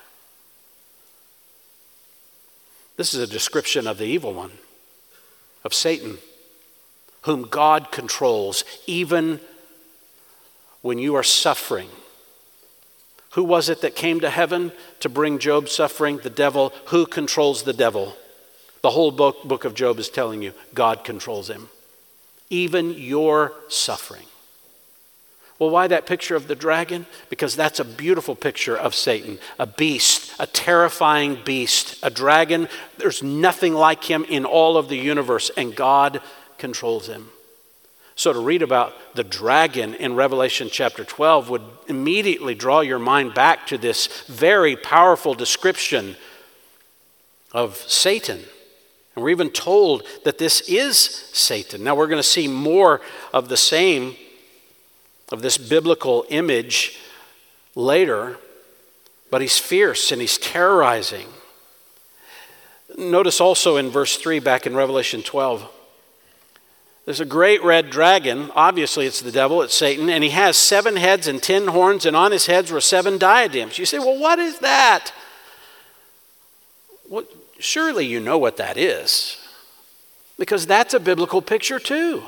This is a description of the evil one, of Satan, whom God controls even when you are suffering. Who was it that came to heaven to bring Job suffering? The devil. Who controls the devil? The whole book, book of Job is telling you God controls him. Even your suffering. Well, why that picture of the dragon? Because that's a beautiful picture of Satan, a beast, a terrifying beast, a dragon. There's nothing like him in all of the universe, and God controls him. So to read about the dragon in Revelation chapter twelve would immediately draw your mind back to this very powerful description of Satan. And we're even told that this is Satan. Now we're going to see more of the same, of this biblical image later, but he's fierce and he's terrorizing. Notice also in verse three back in Revelation twelve, there's a great red dragon. Obviously it's the devil, it's Satan, and he has seven heads and ten horns, and on his heads were seven diadems. You say, well, what is that? Well, surely you know what that is, because that's a biblical picture too.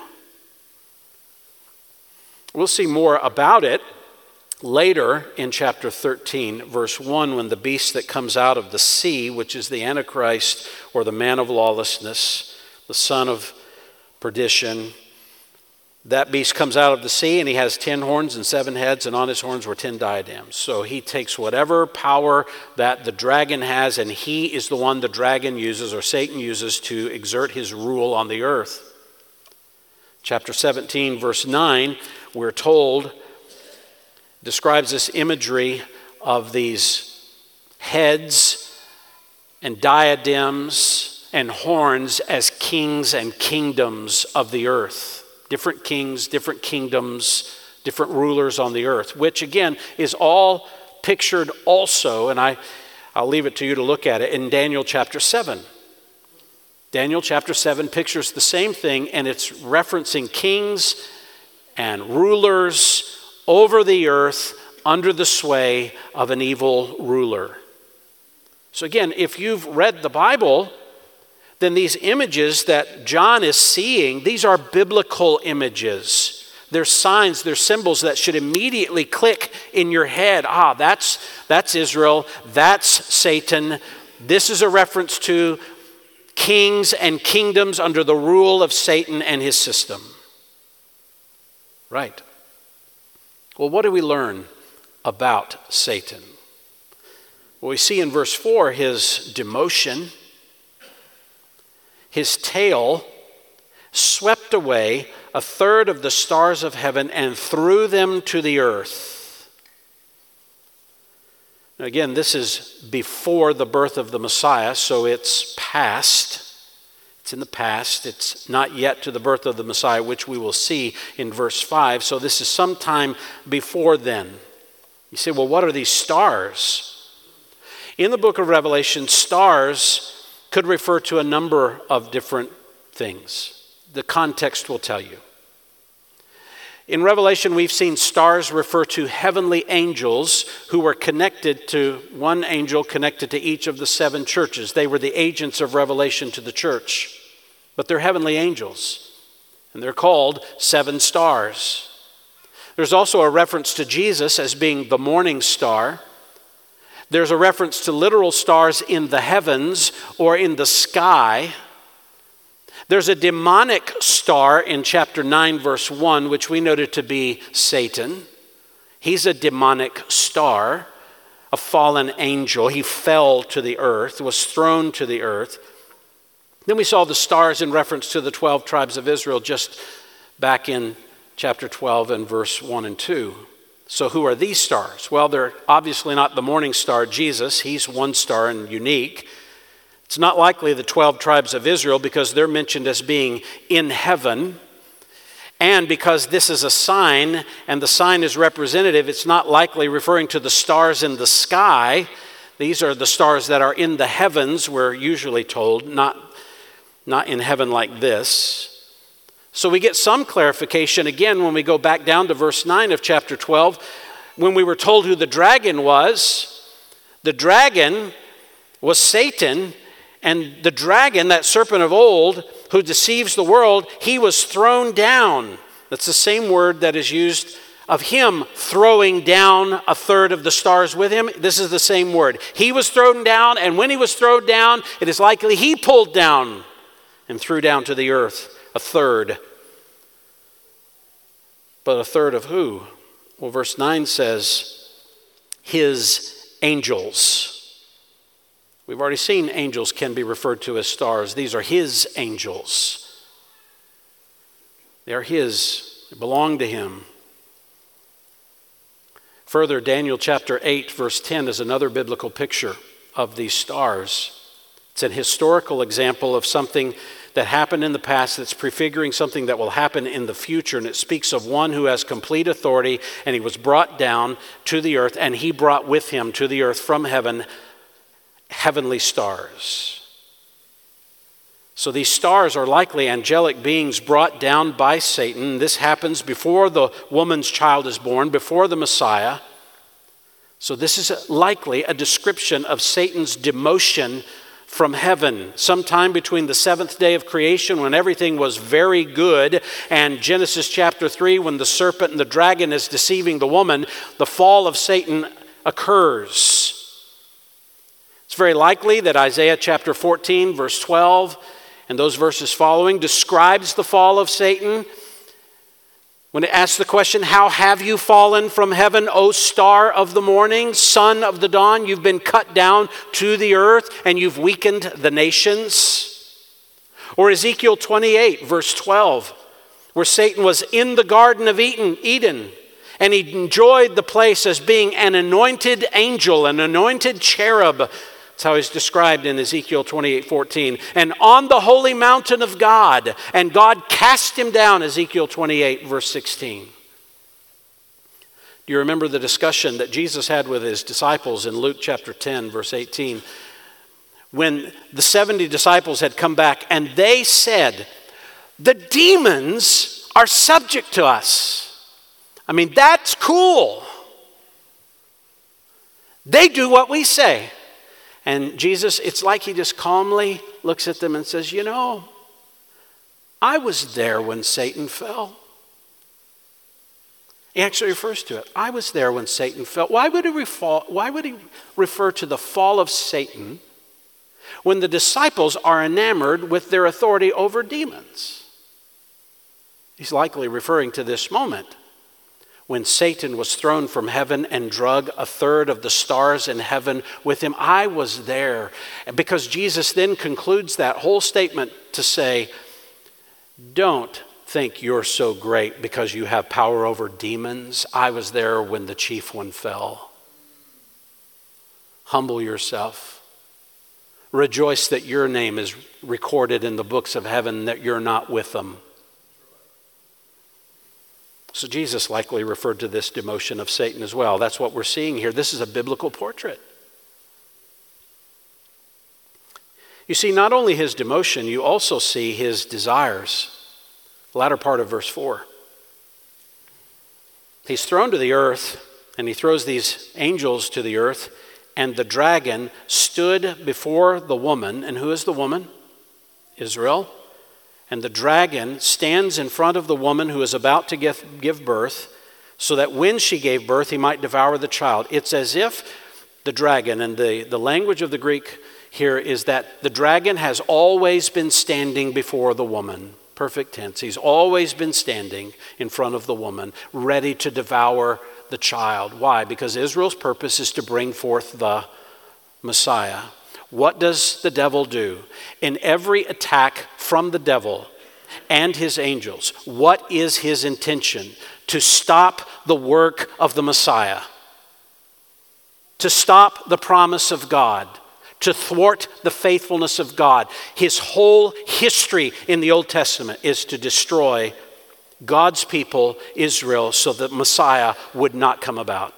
We'll see more about it later in chapter thirteen, verse one, when the beast that comes out of the sea, which is the Antichrist or the man of lawlessness, the son of perdition, that beast comes out of the sea and he has ten horns and seven heads, and on his horns were ten diadems. So he takes whatever power that the dragon has, and he is the one the dragon uses, or Satan uses, to exert his rule on the earth. Chapter seventeen, verse nine, we're told, describes this imagery of these heads and diadems and horns as kings and kingdoms of the earth. Different kings, different kingdoms, different rulers on the earth, which again is all pictured also, and I, I'll leave it to you to look at it, in Daniel chapter seven. Daniel chapter seven pictures the same thing, and it's referencing kings and rulers over the earth under the sway of an evil ruler. So again, if you've read the Bible, then these images that John is seeing, these are biblical images. They're signs, they're symbols that should immediately click in your head. Ah, that's, that's Israel, that's Satan. This is a reference to kings and kingdoms under the rule of Satan and his system. Right. Well, what do we learn about Satan? Well, we see in verse four his demotion. His tail swept away a third of the stars of heaven and threw them to the earth. Now again, this is before the birth of the Messiah, so it's past. It's in the past. It's not yet to the birth of the Messiah, which we will see in verse five. So this is sometime before then. You say, well, what are these stars? In the book of Revelation, stars could refer to a number of different things. The context will tell you. In Revelation, we've seen stars refer to heavenly angels who were connected to, one angel connected to each of the seven churches. They were the agents of revelation to the church, but they're heavenly angels, and they're called seven stars. There's also a reference to Jesus as being the morning star. There's a reference to literal stars in the heavens or in the sky. There's a demonic star in chapter nine, verse one, which we noted to be Satan. He's a demonic star, a fallen angel. He fell to the earth, was thrown to the earth. Then we saw the stars in reference to the twelve tribes of Israel just back in chapter twelve and verse one and two. So who are these stars? Well, they're obviously not the morning star, Jesus. He's one star and unique. It's not likely the twelve tribes of Israel because they're mentioned as being in heaven. And because this is a sign and the sign is representative, it's not likely referring to the stars in the sky. These are the stars that are in the heavens, we're usually told, not, not in heaven like this. So we get some clarification again when we go back down to verse nine of chapter twelve. When we were told who the dragon was, the dragon was Satan, and the dragon, that serpent of old, who deceives the world, he was thrown down. That's the same word that is used of him throwing down a third of the stars with him. This is the same word. He was thrown down, and when he was thrown down, it is likely he pulled down and threw down to the earth a third. But a third of who? Well, verse nine says, his angels. We've already seen angels can be referred to as stars. These are his angels. They are his. They belong to him. Further, Daniel chapter eight, verse ten is another biblical picture of these stars. It's an historical example of something that happened in the past that's prefiguring something that will happen in the future. And it speaks of one who has complete authority, and he was brought down to the earth, and he brought with him to the earth from heaven heavenly stars. So these stars are likely angelic beings brought down by Satan. This happens before the woman's child is born, before the Messiah. So this is likely a description of Satan's demotion from heaven, sometime between the seventh day of creation when everything was very good and Genesis chapter three when the serpent and the dragon is deceiving the woman, the fall of Satan occurs. It's very likely that Isaiah chapter fourteen verse twelve and those verses following describes the fall of Satan. When it asks the question, how have you fallen from heaven, O star of the morning, son of the dawn? You've been cut down to the earth and you've weakened the nations. Or Ezekiel twenty-eight, verse twelve, where Satan was in the Garden of Eden, Eden, and he enjoyed the place as being an anointed angel, an anointed cherub. That's how he's described in Ezekiel twenty-eight fourteen. And on the holy mountain of God, and God cast him down, Ezekiel twenty-eight, verse sixteen. Do you remember the discussion that Jesus had with his disciples in Luke chapter ten, verse eighteen? When the seventy disciples had come back and they said, the demons are subject to us. I mean, that's cool. They do what we say. And Jesus, it's like he just calmly looks at them and says, you know, I was there when Satan fell. He actually refers to it. I was there when Satan fell. Why would he refer, why would he refer to the fall of Satan when the disciples are enamored with their authority over demons? He's likely referring to this moment when Satan was thrown from heaven and drug a third of the stars in heaven with him. I was there. Because Jesus then concludes that whole statement to say, don't think you're so great because you have power over demons. I was there when the chief one fell. Humble yourself. Rejoice that your name is recorded in the books of heaven, that you're not with them. So Jesus likely referred to this demotion of Satan as well. That's what we're seeing here. This is a biblical portrait. You see, not only his demotion, you also see his desires. The latter part of verse four. He's thrown to the earth, and he throws these angels to the earth, and the dragon stood before the woman. And who is the woman? Israel. And the dragon stands in front of the woman who is about to give, give birth, so that when she gave birth, he might devour the child. It's as if the dragon, and the, the language of the Greek here is that the dragon has always been standing before the woman. Perfect tense. He's always been standing in front of the woman, ready to devour the child. Why? Because Israel's purpose is to bring forth the Messiah. What does the devil do? In every attack from the devil and his angels, what is his intention? To stop the work of the Messiah. To stop the promise of God. To thwart the faithfulness of God. His whole history in the Old Testament is to destroy God's people, Israel, so that Messiah would not come about.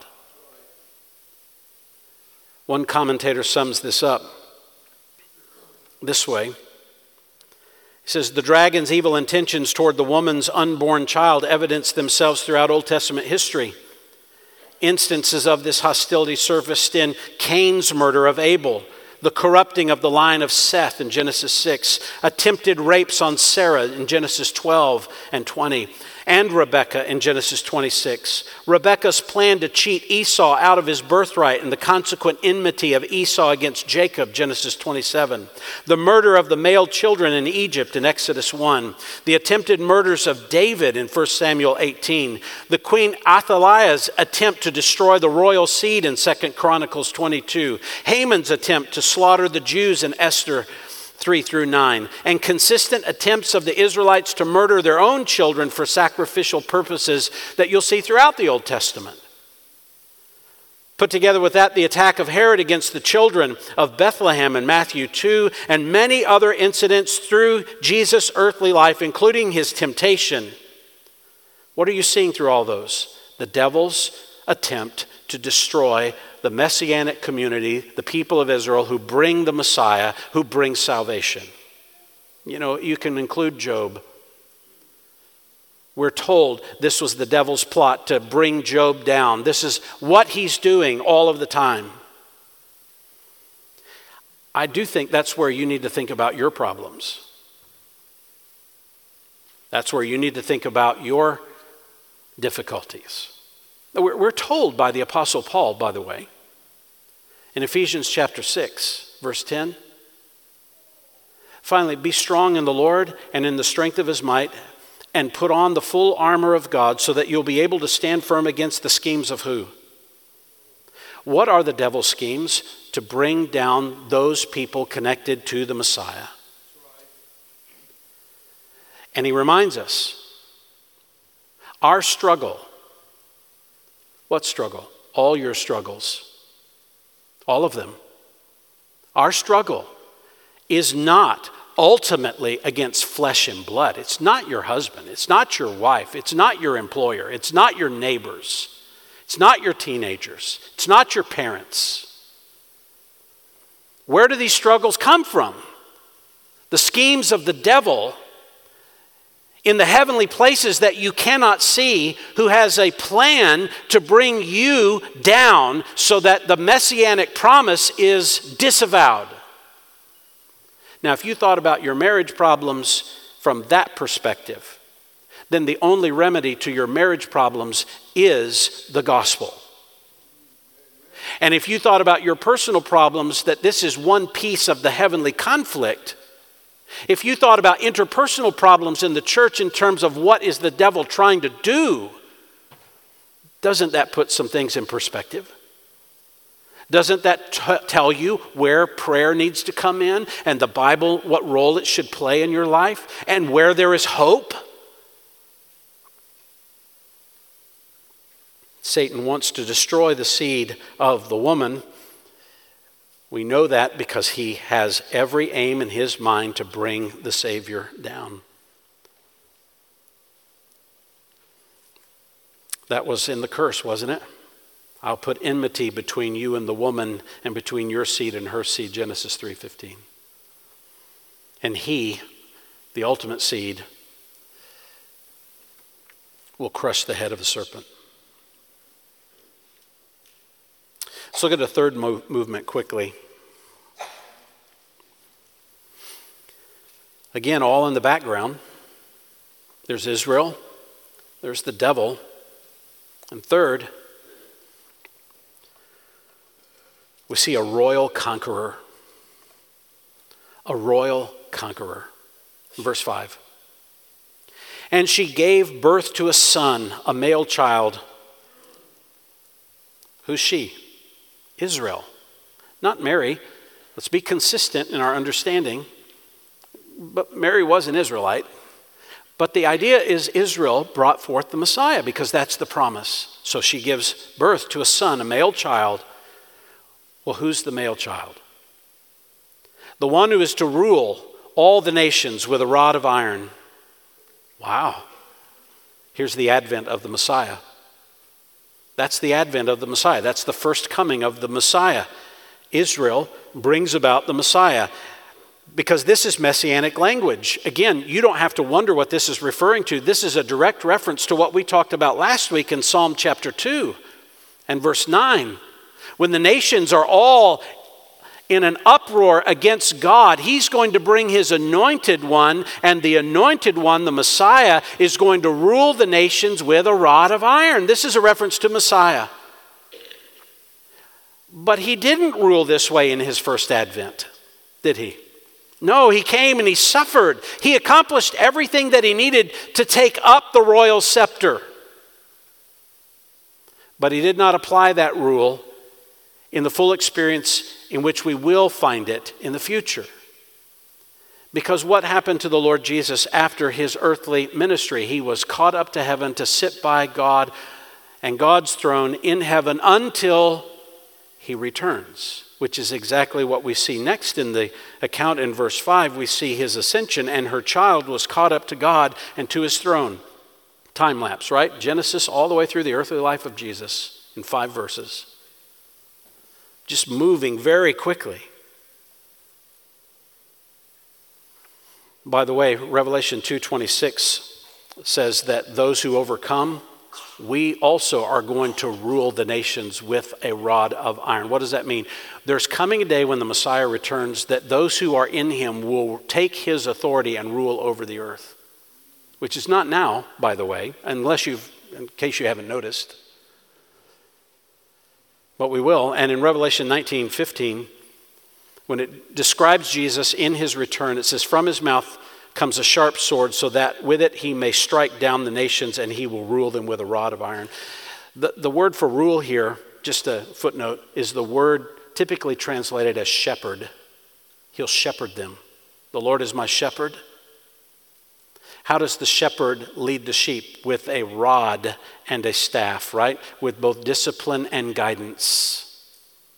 One commentator sums this up this way. He says, the dragon's evil intentions toward the woman's unborn child evidence themselves throughout Old Testament history. Instances of this hostility surfaced in Cain's murder of Abel, the corrupting of the line of Seth in Genesis six, attempted rapes on Sarah in Genesis twelve and twenty, and Rebekah in Genesis twenty-six. Rebekah's plan to cheat Esau out of his birthright and the consequent enmity of Esau against Jacob, Genesis twenty-seven. The murder of the male children in Egypt in Exodus one. The attempted murders of David in First Samuel eighteen. The Queen Athaliah's attempt to destroy the royal seed in Second Chronicles twenty-two. Haman's attempt to slaughter the Jews in Esther three through nine, and consistent attempts of the Israelites to murder their own children for sacrificial purposes that you'll see throughout the Old Testament. Put together with that, the attack of Herod against the children of Bethlehem in Matthew two, and many other incidents through Jesus' earthly life, including his temptation. What are you seeing through all those? The devil's attempt to destroy the Messianic community, the people of Israel who bring the Messiah, who brings salvation. You know, you can include Job. We're told this was the devil's plot to bring Job down. This is what he's doing all of the time. I do think that's where you need to think about your problems. That's where you need to think about your difficulties. We're, we're told by the Apostle Paul, by the way, in Ephesians chapter six, verse ten. Finally, be strong in the Lord and in the strength of his might, and put on the full armor of God so that you'll be able to stand firm against the schemes of who? What are the devil's schemes? To bring down those people connected to the Messiah. And he reminds us, our struggle, what struggle? All your struggles. All of them. Our struggle is not ultimately against flesh and blood. It's not your husband. It's not your wife. It's not your employer. It's not your neighbors. It's not your teenagers. It's not your parents. Where do these struggles come from? The schemes of the devil in the heavenly places that you cannot see, who has a plan to bring you down so that the messianic promise is disavowed. Now, if you thought about your marriage problems from that perspective, then the only remedy to your marriage problems is the gospel. And if you thought about your personal problems, that this is one piece of the heavenly conflict, if you thought about interpersonal problems in the church in terms of what is the devil trying to do, doesn't that put some things in perspective? Doesn't that t- tell you where prayer needs to come in, and the Bible, what role it should play in your life, and where there is hope? Satan wants to destroy the seed of the woman. We know that because he has every aim in his mind to bring the Savior down. That was in the curse, wasn't it? I'll put enmity between you and the woman, and between your seed and her seed, Genesis three fifteen. And he, the ultimate seed, will crush the head of the serpent. Let's look at the third mo- movement quickly. Again, all in the background. There's Israel, there's the devil, and third, we see a royal conqueror. A royal conqueror. Verse five. And she gave birth to a son, a male child. Who's she? Israel. Not Mary. Let's be consistent in our understanding. But Mary was an Israelite. But the idea is Israel brought forth the Messiah, because that's the promise. So she gives birth to a son, a male child. Well, who's the male child? The one who is to rule all the nations with a rod of iron. Wow. Here's the advent of the Messiah. That's the advent of the Messiah. That's the first coming of the Messiah. Israel brings about the Messiah. because this is messianic language. Again, you don't have to wonder what this is referring to. This is a direct reference to what we talked about last week in Psalm chapter two and verse nine. When the nations are all in an uproar against God, he's going to bring his anointed one, and the anointed one, the Messiah, is going to rule the nations with a rod of iron. This is a reference to Messiah. But he didn't rule this way in his first advent, did he? No, he came and he suffered. He accomplished everything that he needed to take up the royal scepter. But he did not apply that rule in the full experience in which we will find it in the future. Because what happened to the Lord Jesus after his earthly ministry? He was caught up to heaven to sit by God and God's throne in heaven until he returns, which is exactly what we see next in the account in verse five. We see his ascension, and her child was caught up to God and to his throne. Time lapse, right? Genesis all the way through the earthly life of Jesus in five verses. Just moving very quickly. By the way, Revelation two twenty-six says that those who overcome, we also are going to rule the nations with a rod of iron. What does that mean? There's coming a day when the Messiah returns that those who are in him will take his authority and rule over the earth. Which is not now, by the way, unless you've, in case you haven't noticed. But we will. And in Revelation nineteen fifteen, when it describes Jesus in his return, it says, from his mouth comes a sharp sword, so that with it he may strike down the nations, and he will rule them with a rod of iron. The, the word for rule here, just a footnote, is the word typically translated as shepherd. He'll shepherd them. The Lord is my shepherd. How does the shepherd lead the sheep? With a rod and a staff, right? With both discipline and guidance.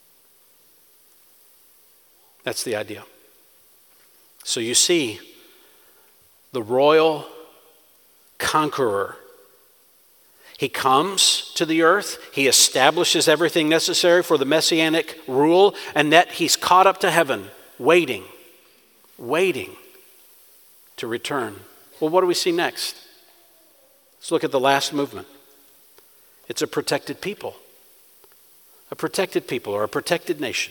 That's the idea. So you see, the royal conqueror, he comes to the earth, he establishes everything necessary for the messianic rule, and that he's caught up to heaven, waiting, waiting to return. Well, what do we see next? Let's look at the last movement. It's a protected people. A protected people or a protected nation.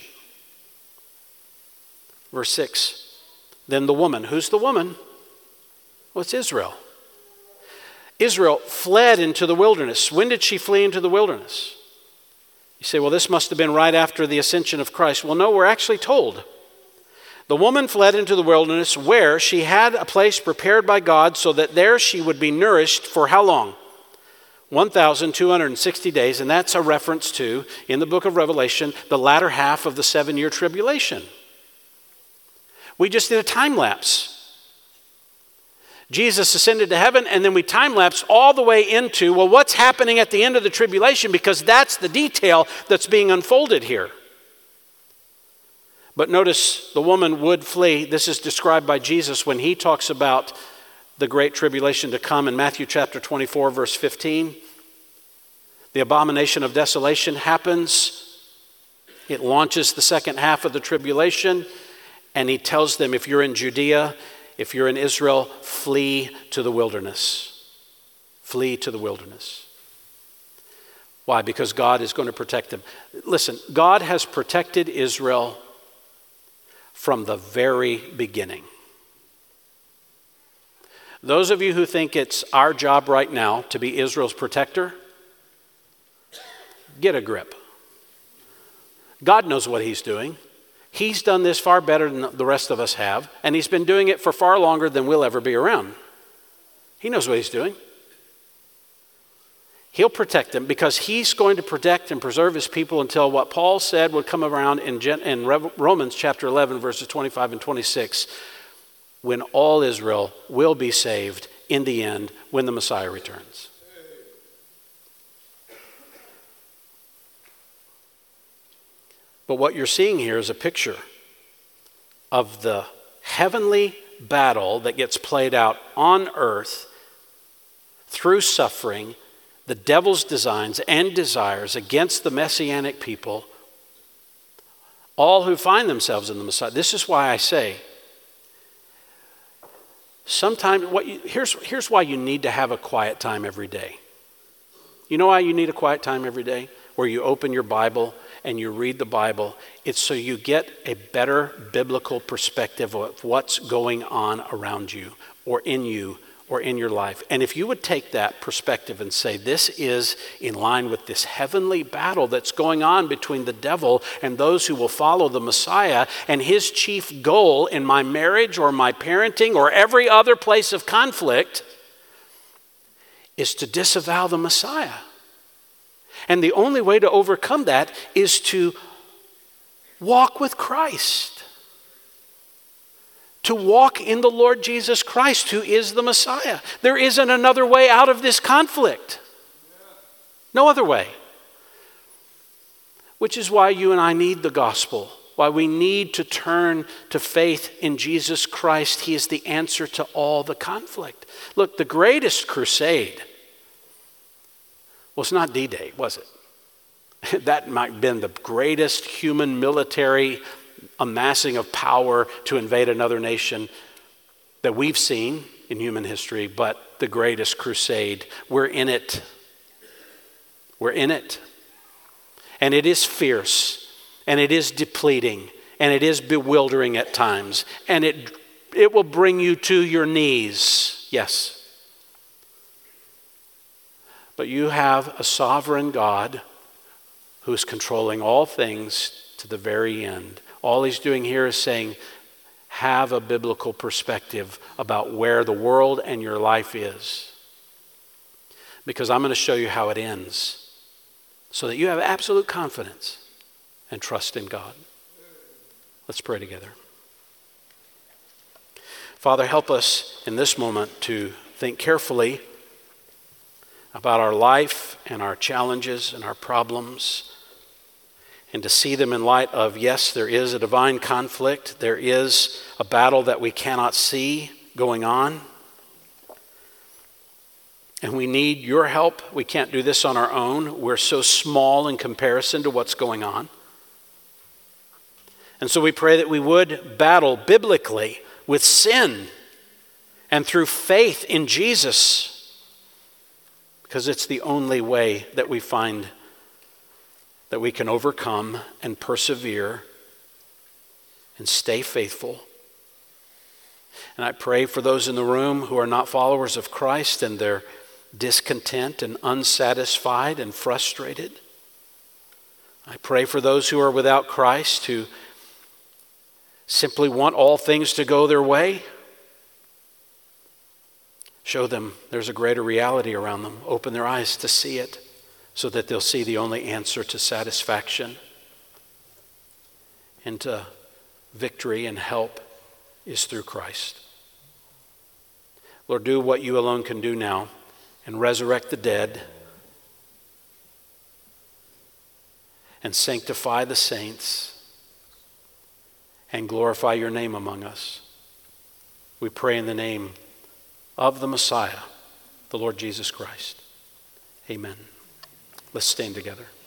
Verse six. Then the woman. Who's the woman? Well, it's Israel. Israel fled into the wilderness. When did she flee into the wilderness? You say, well, this must have been right after the ascension of Christ. Well, no, we're actually told. The woman fled into the wilderness where she had a place prepared by God so that there she would be nourished for how long? one thousand two hundred sixty days, and that's a reference to, in the book of Revelation, the latter half of the seven-year tribulation. We just did a time lapse. Jesus ascended to heaven, and then we time lapse all the way into, well, what's happening at the end of the tribulation? Because that's the detail that's being unfolded here. But notice the woman would flee. This is described by Jesus when he talks about the great tribulation to come in Matthew chapter twenty-four, verse fifteen. The abomination of desolation happens. It launches the second half of the tribulation. And he tells them, if you're in Judea, if you're in Israel, flee to the wilderness. Flee to the wilderness. Why? Because God is going to protect them. Listen, God has protected Israel from the very beginning. Those of you who think it's our job right now to be Israel's protector, get a grip. God knows what he's doing. He's done this far better than the rest of us have, and he's been doing it for far longer than we'll ever be around. He knows what he's doing. He'll protect them because he's going to protect and preserve his people until what Paul said would come around in, Gen- in Romans chapter eleven, verses twenty-five and twenty-six, when all Israel will be saved in the end when the Messiah returns. But what you're seeing here is a picture of the heavenly battle that gets played out on earth through suffering, the devil's designs and desires against the messianic people, all who find themselves in the Messiah. This is why I say Sometimes, what you, here's, here's why you need to have a quiet time every day. You know why you need a quiet time every day? Where you open your Bible and you read the Bible. It's so you get a better biblical perspective of what's going on around you or in you or in your life. And if you would take that perspective and say, this is in line with this heavenly battle that's going on between the devil and those who will follow the Messiah, and his chief goal in my marriage or my parenting or every other place of conflict is to disavow the Messiah. And the only way to overcome that is to walk with Christ. To walk in the Lord Jesus Christ, who is the Messiah. There isn't another way out of this conflict. No other way. Which is why you and I need the gospel. Why we need to turn to faith in Jesus Christ. He is the answer to all the conflict. Look, the greatest crusade was not D-Day, was it? That might have been the greatest human military amassing of power to invade another nation that we've seen in human history, but the greatest crusade. We're in it. We're in it. And it is fierce, and it is depleting, and it is bewildering at times, and it, it will bring you to your knees. Yes. But you have a sovereign God who's controlling all things to the very end. All he's doing here is saying, have a biblical perspective about where the world and your life is. Because I'm going to show you how it ends, so that you have absolute confidence and trust in God. Let's pray together. Father, help us in this moment to think carefully about our life and our challenges and our problems, and to see them in light of, yes, there is a divine conflict. There is a battle that we cannot see going on. And we need your help. We can't do this on our own. We're so small in comparison to what's going on. And so we pray that we would battle biblically with sin and through faith in Jesus, because it's the only way that we find that we can overcome and persevere and stay faithful. And I pray for those in the room who are not followers of Christ and they're discontent and unsatisfied and frustrated. I pray for those who are without Christ, who simply want all things to go their way. Show them there's a greater reality around them. Open their eyes to see it, so that they'll see the only answer to satisfaction and to victory and help is through Christ. Lord, do what you alone can do now and resurrect the dead and sanctify the saints and glorify your name among us. We pray in the name of the Messiah, the Lord Jesus Christ. Amen. Let's stand together.